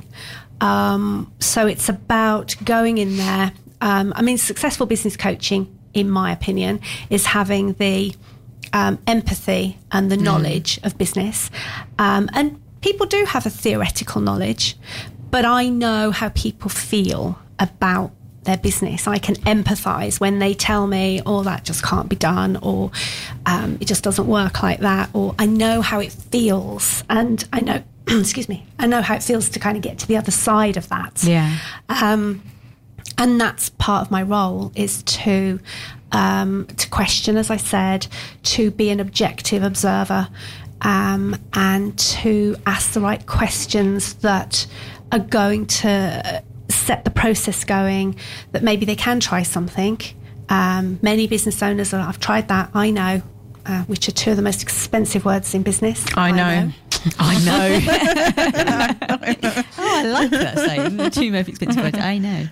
S4: Um, so it's about going in there. Um, I mean, successful business coaching, in my opinion, is having the um, empathy and the knowledge of business. Um, and people do have a theoretical knowledge, but I know how people feel about their business. I can empathise when they tell me, oh, that just can't be done, or um, it just doesn't work like that, or I know how it feels, and I know, excuse me, I know how it feels to kind of get to the other side of that.
S2: Yeah.
S4: Um, and that's part of my role, is to um, to question, as I said, to be an objective observer, um, and to ask the right questions that are going to set the process going, that maybe they can try something. Um, many business owners are, I've tried that, I know, uh, which are two of the most expensive words in business.
S3: I know.
S2: I know. Oh, I like that saying. The two most expensive words. I know.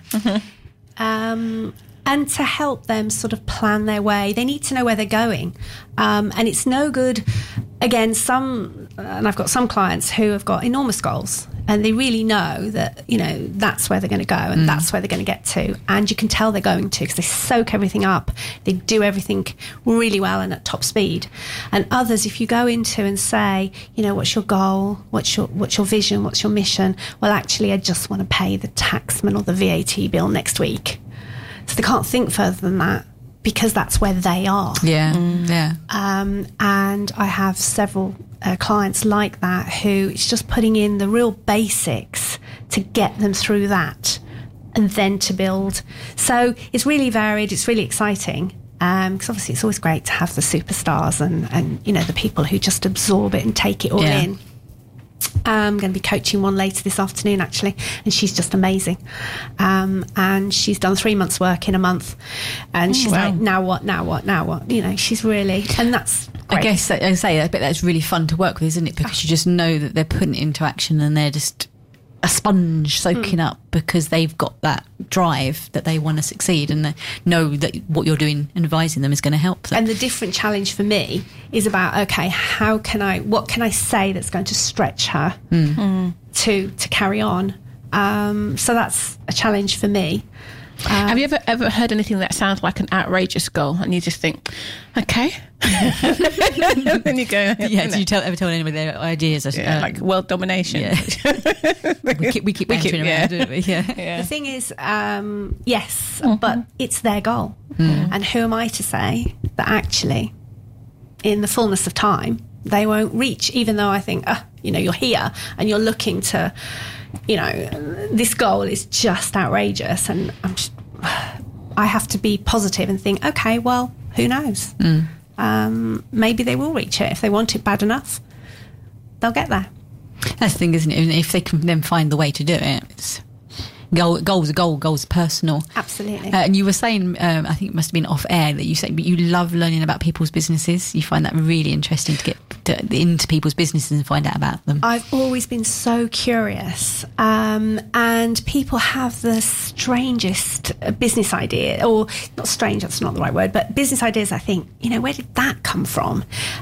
S4: Um, and to help them sort of plan their way, they need to know where they're going. Um, and it's no good, again, some, and I've got some clients who have got enormous goals and they really know that, you know, that's where they're going to go and mm. that's where they're going to get to. And you can tell they're going to, because they soak everything up. They do everything really well and at top speed. And others, if you go into and say, you know, what's your goal? What's your, what's your vision? What's your mission? Well, actually, I just want to pay the taxman or the V A T bill next week. So they can't think further than that, because that's where they are.
S2: Yeah, mm. yeah.
S4: Um, and I have several uh, clients like that who it's just putting in the real basics to get them through that and then to build. So it's really varied, it's really exciting. Because obviously it's always great to have the superstars and, and, you know, the people who just absorb it and take it all
S2: Yeah.
S4: in. I'm going to be coaching one later this afternoon, actually, and she's just amazing. Um, and she's done three months' work in a month, and she's
S3: wow.
S4: like, now what, now what, now what? You know, she's really, and that's great.
S2: I guess that, I say I bet that's really fun to work with, isn't it? Because you just know that they're putting it into action and they're just a sponge soaking up because they've got that drive that they want to succeed and they know that what you're doing and advising them is going to help them.
S4: And the different challenge for me is about, okay, how can I, what can I say that's going to stretch her
S3: Mm.
S4: to to carry on? Um, so that's a challenge for me. Um,
S3: Have you ever ever heard anything that sounds like an outrageous goal, and you just think, okay, and then you go,
S2: yeah,
S3: you
S2: do
S3: know,
S2: you tell, ever tell anyone their ideas?
S3: yeah,
S2: Uh,
S3: like world domination.
S2: yeah. we keep, we keep
S3: We keep-
S2: bantering
S3: yeah.
S2: around, don't we? Yeah.
S3: Yeah.
S4: The thing is, um, yes,
S3: Mm-hmm.
S4: but it's their goal.
S3: Mm.
S4: And who am I to say that actually, in the fullness of time, they won't reach, even though I think, uh, you know, you're here and you're looking to, you know, this goal is just outrageous. And I'm just, I have to be positive and think, okay, well, who knows?
S3: Mm.
S4: Um, maybe they will reach it. If they want it bad enough, they'll get there.
S2: That's the thing, isn't it? If they can then find the way to do it, it's goal, goal's a goal, goal's personal.
S4: Absolutely.
S2: Uh, and you were saying, um, I think it must have been off air, that you said you love learning about people's businesses. You find that really interesting to get to, into people's businesses and find out about them.
S4: I've always been so curious, um, and people have the strangest uh, business idea, or not strange, that's not the right word, but business ideas. I think, you know, where did that come from?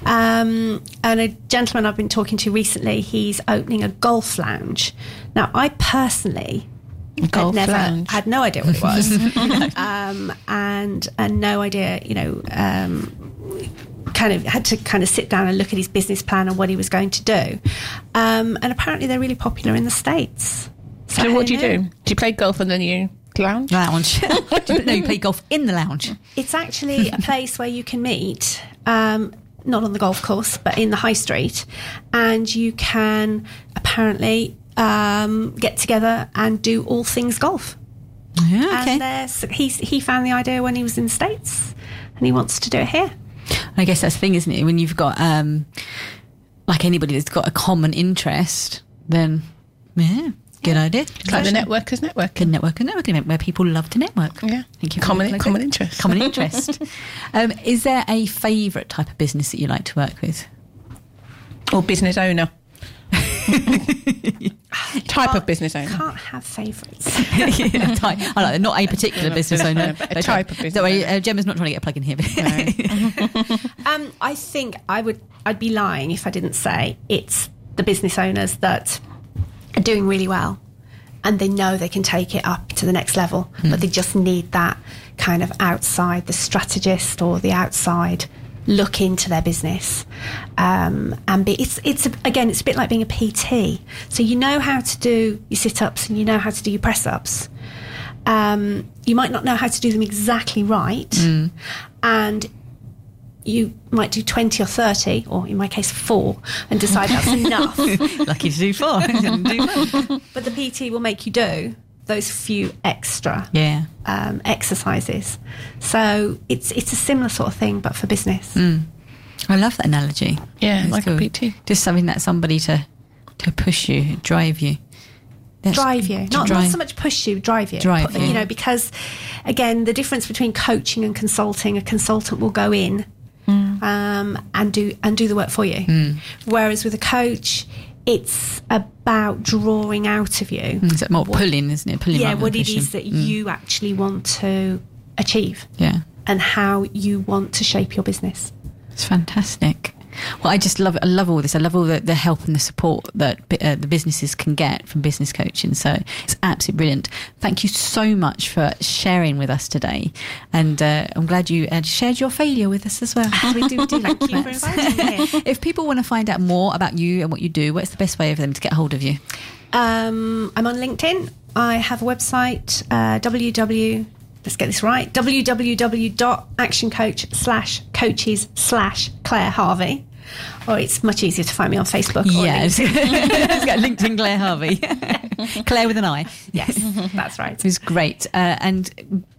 S4: Um, and a gentleman I've been talking to recently, he's opening a golf lounge. Now, I personally
S3: Golf
S4: had never
S3: lounge.
S4: had no idea what it was, um, and and no idea, you know. Um, kind of had to kind of sit down and look at his business plan and what he was going to do. Um, and apparently they're really popular in the States.
S3: So what do you do? Do you play golf and then you lounge?
S2: Lounge. No, you play golf in the lounge.
S4: It's actually a place where you can meet, um, not on the golf course, but in the high street. And you can apparently um, get together and do all things golf.
S2: Yeah, okay.
S4: And there's, he's, he found the idea when he was in the States and he wants to do it here.
S2: I guess that's the thing, isn't it? When you've got, um, like anybody that's got a common interest, then, yeah, good idea.
S3: It's like the networkers network.
S2: Good network and networking event where people love to network.
S3: Yeah.
S2: Thank you.
S3: Common- common interest.
S2: Common interest. um, is there a favourite type of business that you like to work with?
S3: Or business owner. Type of
S4: Can't-
S3: business owner.
S4: Can't have favourites.
S2: Yeah, type. I like that. Not a particular business owner,
S3: but a type of business
S2: Don't worry,
S3: owner.
S2: uh, Gemma's not trying to get a plug in here.
S4: Um, I think I would. I'd be lying if I didn't say it's the business owners that are doing really well, and they know they can take it up to the next level, but they just need that kind of outside, the strategist or the outside look into their business. Um, and be, it's it's a, again, it's a bit like being a P T. So you know how to do your sit ups and you know how to do your press ups. Um, you might not know how to do them exactly right, and you might do twenty or thirty, or in my case four, and decide that's enough.
S2: Lucky to do four. Do four.
S4: But the P T will make you do those few extra
S2: Yeah.
S4: um, exercises. So it's it's a similar sort of thing, but for business.
S2: I love that analogy.
S3: Yeah,
S2: It's
S3: like a
S2: cool.
S3: P T.
S2: Just something that somebody to to push you, drive you. That's-
S4: Drive you,
S2: to
S4: not,
S2: drive.
S4: not so much push you, drive you.
S2: Drive
S4: Put-
S2: you.
S4: You know, because again, the difference between coaching and consulting, a consultant will go in um, and do and do the work for you, whereas with a coach, it's about drawing out of you.
S2: It's like more pulling, isn't it? Pulling
S4: yeah,
S2: rather than
S4: what it
S2: pushing.
S4: is that you actually want to achieve,
S2: Yeah.
S4: and how you want to shape your business.
S2: It's fantastic. Well, I just love I love all this. I love all the, the help and the support that bi- uh, the businesses can get from business coaching. So it's absolutely brilliant. Thank you so much for sharing with us today. And uh, I'm glad you uh, shared your failure with us as well. We do, do like
S4: Thank you for
S2: that.
S4: inviting me here.
S2: If people want to find out more about you and what you do, what's the best way for them to get hold of you?
S4: Um, I'm on LinkedIn. I have a website, uh, www. Let's get this right. www.actioncoach slash coaches slash Claire Harvey. Or it's much easier to find me on Facebook. Or
S2: Yeah,
S4: LinkedIn.
S2: it's got LinkedIn Claire Harvey. Claire with an I.
S4: Yes, that's right.
S2: It was great. Uh, and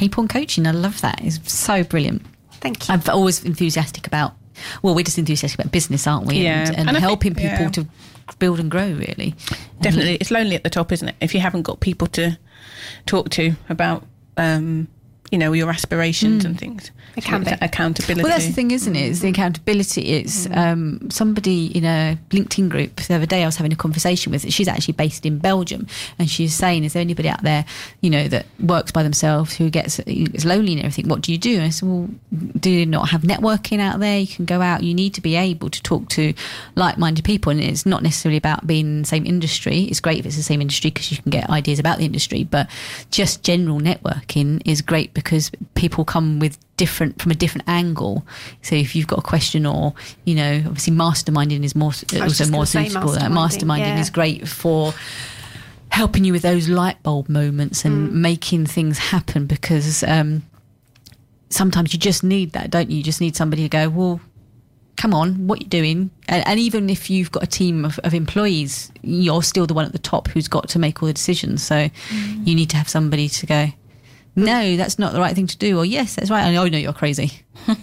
S2: people and coaching. I love that. It's so brilliant.
S4: Thank you.
S2: I'm always enthusiastic about, well, we're just enthusiastic about business, aren't we?
S3: Yeah.
S2: And, and,
S3: And I
S2: helping
S3: think-
S2: people
S3: yeah.
S2: to build and grow, really.
S3: Definitely. It's lonely at the top, isn't it? If you haven't got people to talk to about, um, you know, your aspirations and things.
S4: It can
S3: So it's
S4: be.
S3: accountability.
S2: Well, that's the thing, isn't it? It's the accountability. It's um, somebody in a LinkedIn group the other day I was having a conversation with. She's actually based in Belgium, and she's saying, is there anybody out there, you know, that works by themselves, who gets is lonely and everything? What do you do? And I said, well, do you not have networking out there? You can go out. You need to be able to talk to like-minded people, and it's not necessarily about being in the same industry. It's great if it's the same industry because you can get ideas about the industry, but just general networking is great because people come with different from a different angle. So if you've got a question, or you know, obviously masterminding is more also
S4: just
S2: more
S4: gonna say
S2: suitable. That
S4: masterminding,
S2: masterminding
S4: yeah.
S2: is great for helping you with those light bulb moments and
S4: Mm.
S2: making things happen, because um, sometimes you just need that, don't you? You just need somebody to go, well, come on, what you doing? And, and even if you've got a team of, of employees, you're still the one at the top who's got to make all the decisions. So
S4: Mm.
S2: you need to have somebody to go, no, that's not the right thing to do, or yes, that's right. I know, I know you're crazy.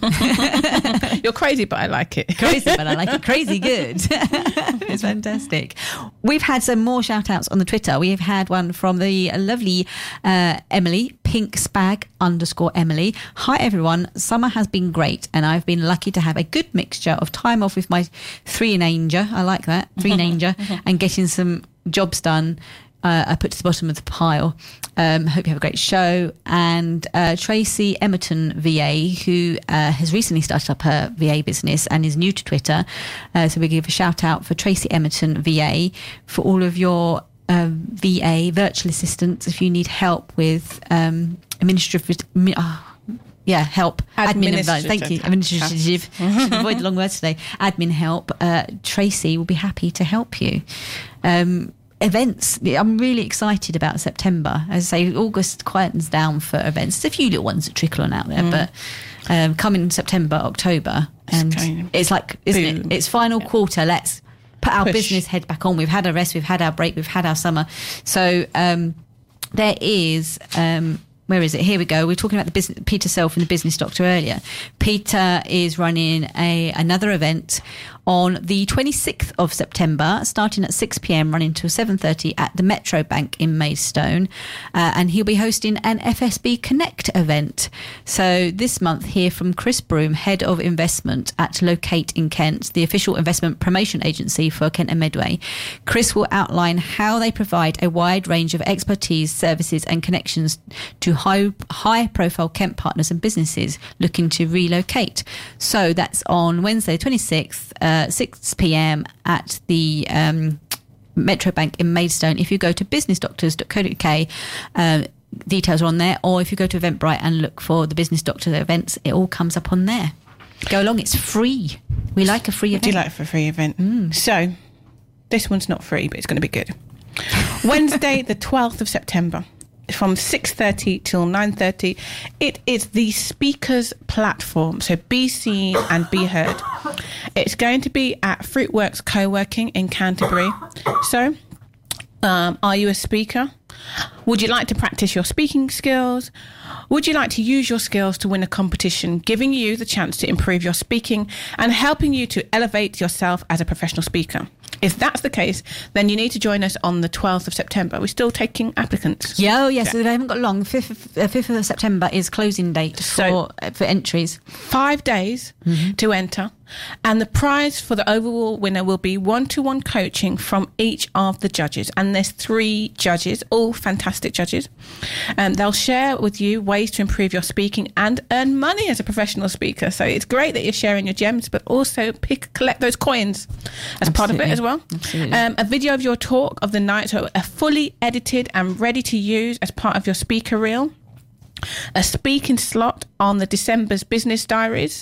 S3: You're crazy, but I like it.
S2: Crazy, but I like it. Crazy good. It's fantastic. We've had some more shout outs on the Twitter. We've had one from the lovely uh, Emily, pink spag underscore Emily. Hi everyone, summer has been great and I've been lucky to have a good mixture of time off with my three nanger. I like that, three nanger, and getting some jobs done. Uh, I put to the bottom of the pile. Um, hope you have a great show. And uh, Tracy Emerton V A, who uh, has recently started up her V A business and is new to Twitter. Uh, so we give a shout out for Tracy Emerton V A for all of your um, V A virtual assistants. If you need help with um, administrative, uh, yeah, help. Admin advice. Thank you. Administrative. Should avoid the long words today. Admin help. Uh, Tracy will be happy to help you. Um, Events. I'm really excited about September. As I say, August quietens down for events. There's a few little ones that trickle on out there, mm. but um, coming September, October, and it's, kind of it's like, isn't boom. it? It's final yeah. quarter. Let's put our Push. business head back on. We've had a rest. We've had our break. We've had our summer. So um, there is. Um, Where is it? Here we go. We were talking about the business, Peter Self and the Business Doctor earlier. Peter is running a another event on the twenty-sixth of September, starting at six p.m, running till seven thirty at the Metro Bank in Maidstone. Uh, and he'll be hosting an F S B Connect event. So this month, hear from Chris Broom, Head of Investment at Locate in Kent, the official investment promotion agency for Kent and Medway. Chris will outline how they provide a wide range of expertise, services and connections to high, high profile Kent partners and businesses looking to relocate. So that's on Wednesday, twenty-sixth, uh, six p.m. at the um, Metro Bank in Maidstone. If you go to business doctors dot co dot uk, uh, details are on there, or if you go to Eventbrite and look for the Business Doctor events, it all comes up on there. Go along, it's free. We like a free event.
S3: We do like for a free event. Mm. So this one's not free, but it's going to be good. Wednesday, the twelfth of September. From six thirty till nine thirty. It is the speakers platform, so be seen and be heard. It's going to be at Fruitworks Co-working in Canterbury. So um, are you a speaker? Would you like to practice your speaking skills? Would you like to use your skills to win a competition, giving you the chance to improve your speaking and helping you to elevate yourself as a professional speaker? If that's the case, then you need to join us on the twelfth of September. We're still taking applicants.
S2: Yeah, oh yes,
S3: yeah.
S2: so they haven't got long. fifth of September is closing date for,
S3: so,
S2: for entries.
S3: Five days mm-hmm. to enter. And the prize for the overall winner will be one-to-one coaching from each of the judges. And there's three judges, all fantastic judges. Um, they'll share with you ways to improve your speaking and earn money as a professional speaker. So it's great that you're sharing your gems, but also pick collect those coins as Absolutely. part of it as well. Um, a video of your talk of the night, so a fully edited and ready to use as part of your speaker reel. A speaking slot on the December's Business Diaries.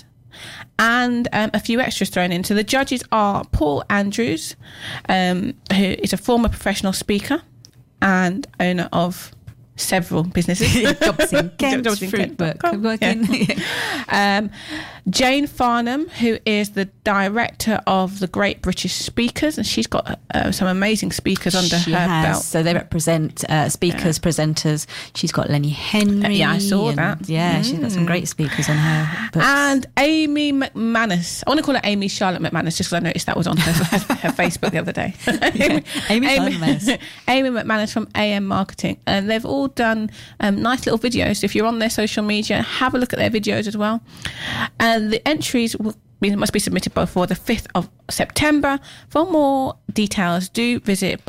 S3: And um, a few extras thrown in. So the judges are Paul Andrews, um, who is a former professional speaker and owner of several businesses.
S2: Jobs in Kent,
S3: Jobs in Kent
S2: Fruitwork,
S3: dot com.
S2: working.
S3: Yeah. um, Jane Farnham, who is the director of the Great British Speakers, and she's got uh, some amazing speakers under
S2: she
S3: her
S2: has.
S3: belt.
S2: So they represent uh, speakers, yeah. presenters. She's got Lenny Henry.
S3: Uh, yeah, I saw
S2: and,
S3: that.
S2: Yeah,
S3: mm.
S2: she's got some great speakers on her books.
S3: And Amy McManus. I want to call her Amy Charlotte McManus just because I noticed that was on her, her Facebook the other day.
S2: Amy, Amy,
S3: Amy, Amy McManus from A M Marketing. And they've all done um, nice little videos. If you're on their social media, have a look at their videos as well. And the entries will be, must be submitted before the fifth of September. For more details, do visit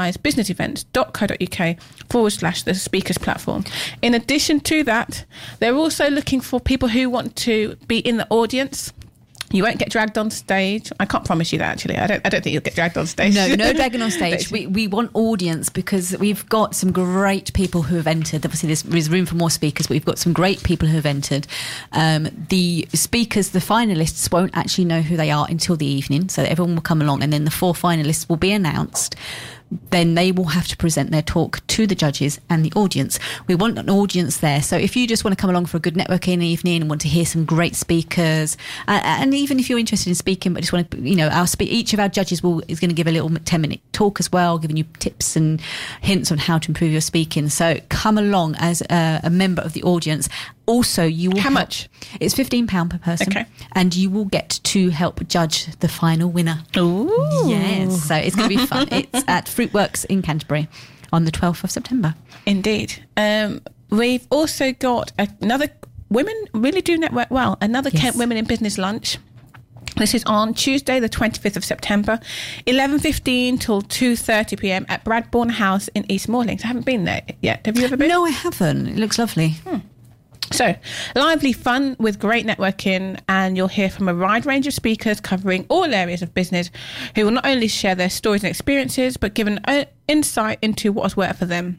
S3: butterfliesbusinessevents.co.uk forward slash the speakers platform. In addition to that, they're also looking for people who want to be in the audience. You won't get dragged on stage. I can't promise you that, actually. I don't I don't think you'll get dragged on stage.
S2: No, no dragging on stage. we we want audience because we've got some great people who have entered. Obviously, there's, there's room for more speakers, but we've got some great people who have entered. Um, the speakers, the finalists, won't actually know who they are until the evening, so everyone will come along, and then the four finalists will be announced. Then they will have to present their talk to the judges and the audience. We want an audience there. So if you just want to come along for a good networking evening and want to hear some great speakers, uh, and even if you're interested in speaking, but just want to, you know, our spe- each of our judges will is going to give a little ten minute talk as well, giving you tips and hints on how to improve your speaking. So come along as a, a member of the audience. Also, you will
S3: how
S2: help,
S3: much?
S2: It's fifteen pounds per person.
S3: Okay.
S2: And you will get to help judge the final winner.
S3: Ooh.
S2: Yes. So it's going to be fun. It's at Fruitworks in Canterbury on the twelfth of September.
S3: Indeed. Um, we've also got another, women really do network well, another
S2: Yes.
S3: Kent Women in Business lunch. This is on Tuesday, the twenty-fifth of September, eleven fifteen till two thirty p.m. at Bradbourne House in East Moorlings. I haven't been there yet. Have you ever been?
S2: No, I haven't. It looks lovely.
S3: Hmm. So, lively fun with great networking, and you'll hear from a wide range of speakers covering all areas of business who will not only share their stories and experiences, but give an uh, insight into what has worked for them.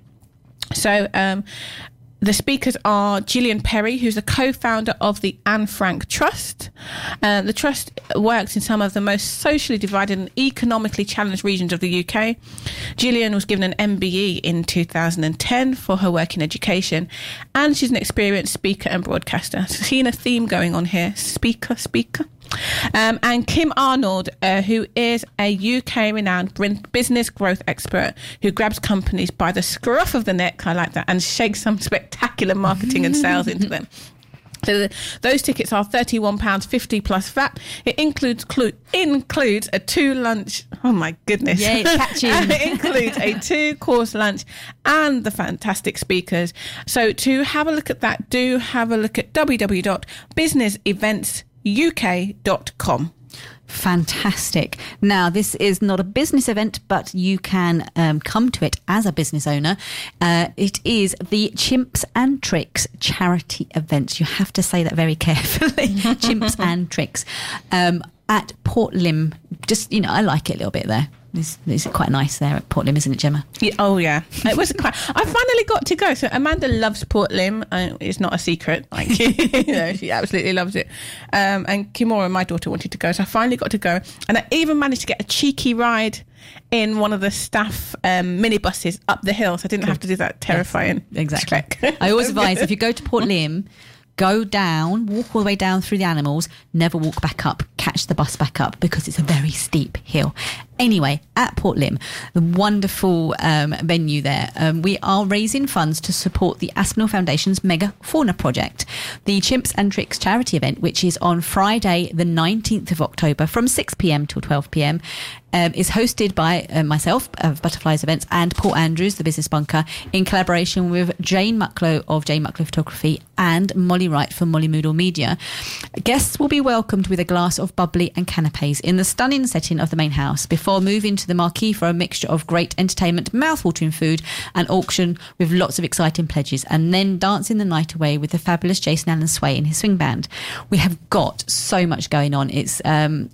S3: So, um, the speakers are Gillian Perry, who's the co-founder of the Anne Frank Trust. Uh, the Trust works in some of the most socially divided and economically challenged regions of the U K. Gillian was given an M B E in two thousand ten for her work in education, and she's an experienced speaker and broadcaster. So seeing a theme going on here, speaker, speaker. Um, and Kim Arnold, uh, who is a U K-renowned business growth expert who grabs companies by the scruff of the neck, I like that, and shakes some spectacular marketing and sales into them. So the, those tickets are thirty-one pounds fifty plus V A T. It includes clu- includes a two lunch. Oh my goodness!
S2: Yeah, it's catchy.
S3: It includes a two course lunch and the fantastic speakers. So to have a look at that, do have a look at w w w dot business events u k dot com.
S2: Fantastic. Now, this is not a business event, but you can um, come to it as a business owner. Uh, it is the Chimps and Tricks charity event. You have to say that very carefully. Chimps and Tricks um, at Port Lim. Just, you know, I like it a little bit there. It's, it's quite nice there at Port Lim, isn't it, Gemma?
S3: Yeah, oh, yeah. It was quite. I finally got to go. So Amanda loves Port Lim. Uh, it's not a secret. Like, you know, she absolutely loves it. Um, and Kimora, my daughter, wanted to go. So I finally got to go. And I even managed to get a cheeky ride in one of the staff um, minibuses up the hill. So I didn't have to do that terrifying
S2: Yes, exactly.
S3: trek.
S2: I always advise, if you go to Port Lim, go down, walk all the way down through the animals, never walk back up, catch the bus back up, because it's a very steep hill. Anyway, at Port Lim, the wonderful um, venue there, um, we are raising funds to support the Aspinall Foundation's Mega Fauna Project. The Chimps and Tricks charity event, which is on Friday the nineteenth of October from six p.m. till twelve p.m, um, is hosted by uh, myself of Butterflies Events and Paul Andrews, the business bunker, in collaboration with Jane Mucklow of Jane Mucklow Photography and Molly Wright from Molly Moodle Media. Guests will be welcomed with a glass of bubbly and canapes in the stunning setting of the main house before moving to the marquee for a mixture of great entertainment, mouth-watering food and auction with lots of exciting pledges, and then dancing the night away with the fabulous Jason Allen Sway and his swing band. We have got so much going on. It's um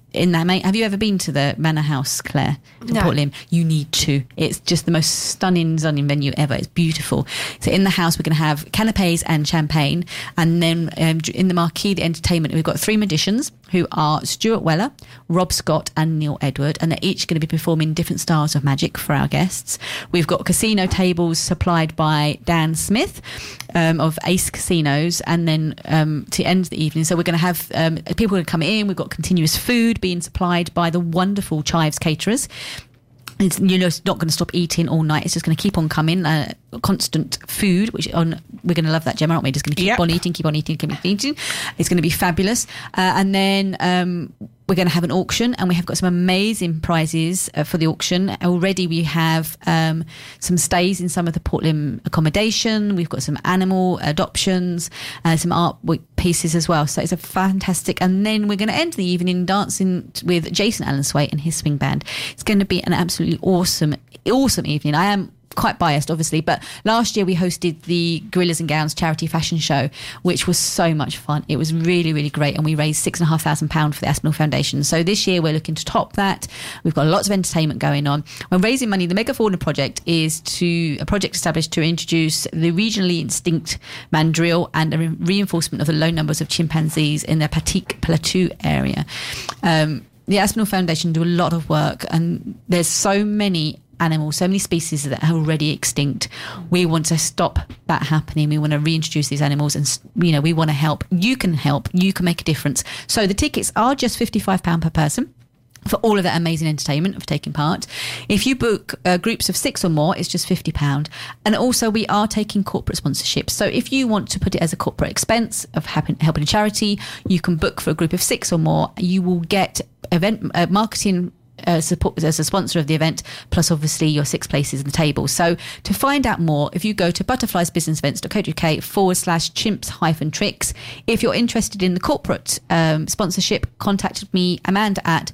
S2: in that, mate. Have you ever been to the Manor House, Claire, in
S4: No.
S2: Port Lim? You need to. It's just the most stunning, stunning venue ever. It's beautiful. So in the house, we're going to have canapes and champagne. And then um, in the marquee, the entertainment, we've got three magicians who are Stuart Weller, Rob Scott and Neil Edward. And they're each going to be performing different styles of magic for our guests. We've got casino tables supplied by Dan Smith um, of Ace Casinos. And then um, to end the evening, so we're going to have um, people going to come in. We've got continuous food being supplied by the wonderful Chives caterers. It's, you know, it's not going to stop eating all night. It's just going to keep on coming. Uh, constant food, which on we're going to love that, Gemma, aren't we? Just going to keep
S3: Yep.
S2: on eating, keep on eating, keep on eating. It's going to be fabulous. Uh, and then um, we're going to have an auction, and we have got some amazing prizes uh, for the auction. Already we have um, some stays in some of the Port Lim accommodation. We've got some animal adoptions, uh, some art w- pieces as well. So it's a fantastic. And then we're going to end the evening dancing with Jason Allenswaite and his swing band. It's going to be an absolutely awesome, awesome evening. I am quite biased, obviously, but last year we hosted the Gorillas and Gowns charity fashion show, which was so much fun. It was really, really great, and we raised six and a half thousand pounds for the Aspinall Foundation. So this year we're looking to top that. We've got lots of entertainment going on. We're raising money. The Mega Fauna Project is to a project established to introduce the regionally extinct mandrill and a re- reinforcement of the low numbers of chimpanzees in the Patik Plateau area. Um, the Aspinall Foundation do a lot of work, and there's so many animals, so many species that are already extinct. We want to stop that happening. We want to reintroduce these animals, and you know, we want to help. You can help. You can make a difference. So the tickets are just fifty-five pounds per person for all of that amazing entertainment of taking part. If you book uh, groups of six or more, it's just fifty pounds. And also we are taking corporate sponsorships. So if you want to put it as a corporate expense of helping, helping a charity, you can book for a group of six or more. You will get event uh, marketing Uh, support as a sponsor of the event, plus obviously your six places in the table. So to find out more, if you go to butterfliesbusinessevents.co.uk forward slash chimps hyphen tricks. If you're interested in the corporate um, sponsorship, contact me, Amanda, at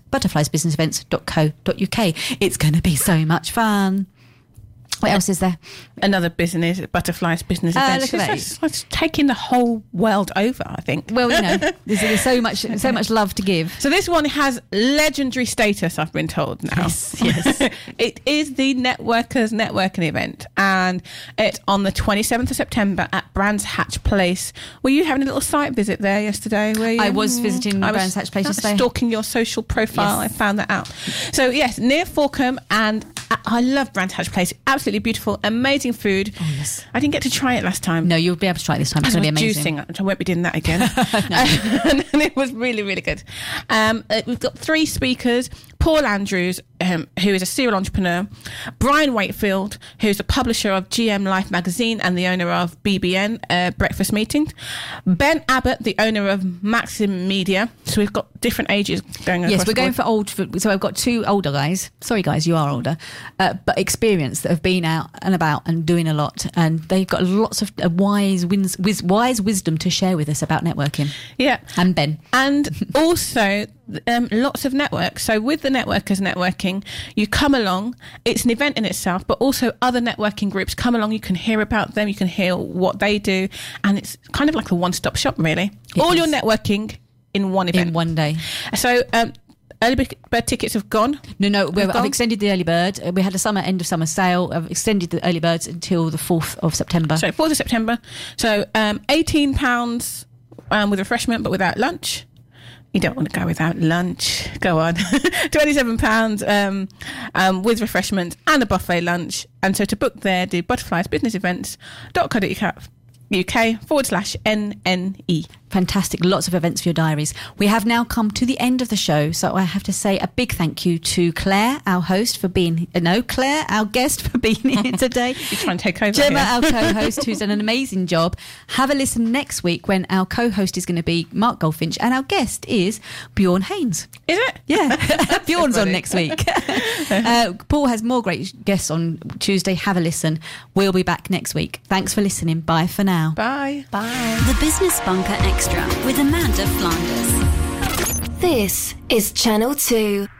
S2: butterfliesbusinessevents.co.uk. It's going to be so much fun. What else is there?
S3: Another business, Butterflies Business
S2: Ah,
S3: Events.
S2: look at
S3: it's, it's, it's taking the whole world over, I think.
S2: Well, you know, there's, there's so much, so much love to give.
S3: So this one has legendary status, I've been told now.
S2: Yes, yes.
S3: It is the Networkers Networking event, and it's on the twenty-seventh of September at Brands Hatch Place. Were you having a little site visit there yesterday? Were you?
S2: I was visiting
S3: I was
S2: Brands Hatch Place yesterday.
S3: Stalking your social profile,
S2: Yes.
S3: I found that out. So yes, near Falkham, and I love Brands Hatch Place. Absolutely beautiful, amazing food.
S2: Oh, yes.
S3: I didn't get to try it last time.
S2: No, you'll be able to try it this time. It's
S3: I
S2: going to be
S3: was
S2: amazing.
S3: juicing. I won't be doing that again. and, and it was really, really good. Um, uh, we've got three speakers. Paul Andrews, um, who is a serial entrepreneur. Brian Wakefield, who's the publisher of G M Life magazine and the owner of B B N, uh, Breakfast Meetings. Ben Abbott, the owner of Maxim Media. So we've got different ages going
S2: Yes,
S3: across
S2: we're
S3: the
S2: going
S3: board.
S2: for old. For, so I've got two older guys. Sorry, guys, you are older, uh, but experienced that have been out and about and doing a lot, and they've got lots of uh, wise, wins, wiz, wise wisdom to share with us about networking.
S3: Yeah.
S2: And Ben.
S3: And also um, lots of networks. So with the Networkers Networking, you come along, it's an event in itself, but also other networking groups come along, you can hear about them, you can hear what they do, and it's kind of like a one-stop shop, really.
S2: It
S3: All
S2: is.
S3: your networking in one event.
S2: In one day.
S3: So um, early bird tickets have gone.
S2: No, no, we've,
S3: gone?
S2: I've extended the early bird. Uh, We had a summer, end of summer sale. I've extended the early birds until the fourth of September.
S3: So fourth of September. So um, eighteen pounds um, with refreshment, but without lunch. You don't want to go without lunch. Go on. twenty-seven pounds um, um, with refreshment and a buffet lunch. And so to book there, do butterfliesbusinessevents.co.uk forward slash N N E.
S2: Fantastic. Lots of events for your diaries. We have now come to the end of the show, so I have to say a big thank you to Claire, our host, for being uh, no Claire, our guest, for being here today.
S3: You try and take over
S2: Gemma,
S3: here.
S2: our co-host, who's done an amazing job. Have a listen next week when our co-host is going to be Mark Goldfinch and our guest is Bjorn Haynes.
S3: Is it?
S2: Yeah, Bjorn's on
S3: funny.
S2: next week. uh, Paul has more great guests on Tuesday. Have a listen. We'll be back next week. Thanks for listening. Bye for now.
S3: Bye.
S4: Bye.
S1: The Business Bunker Extra with Amanda Flanders.
S8: This is Channel two.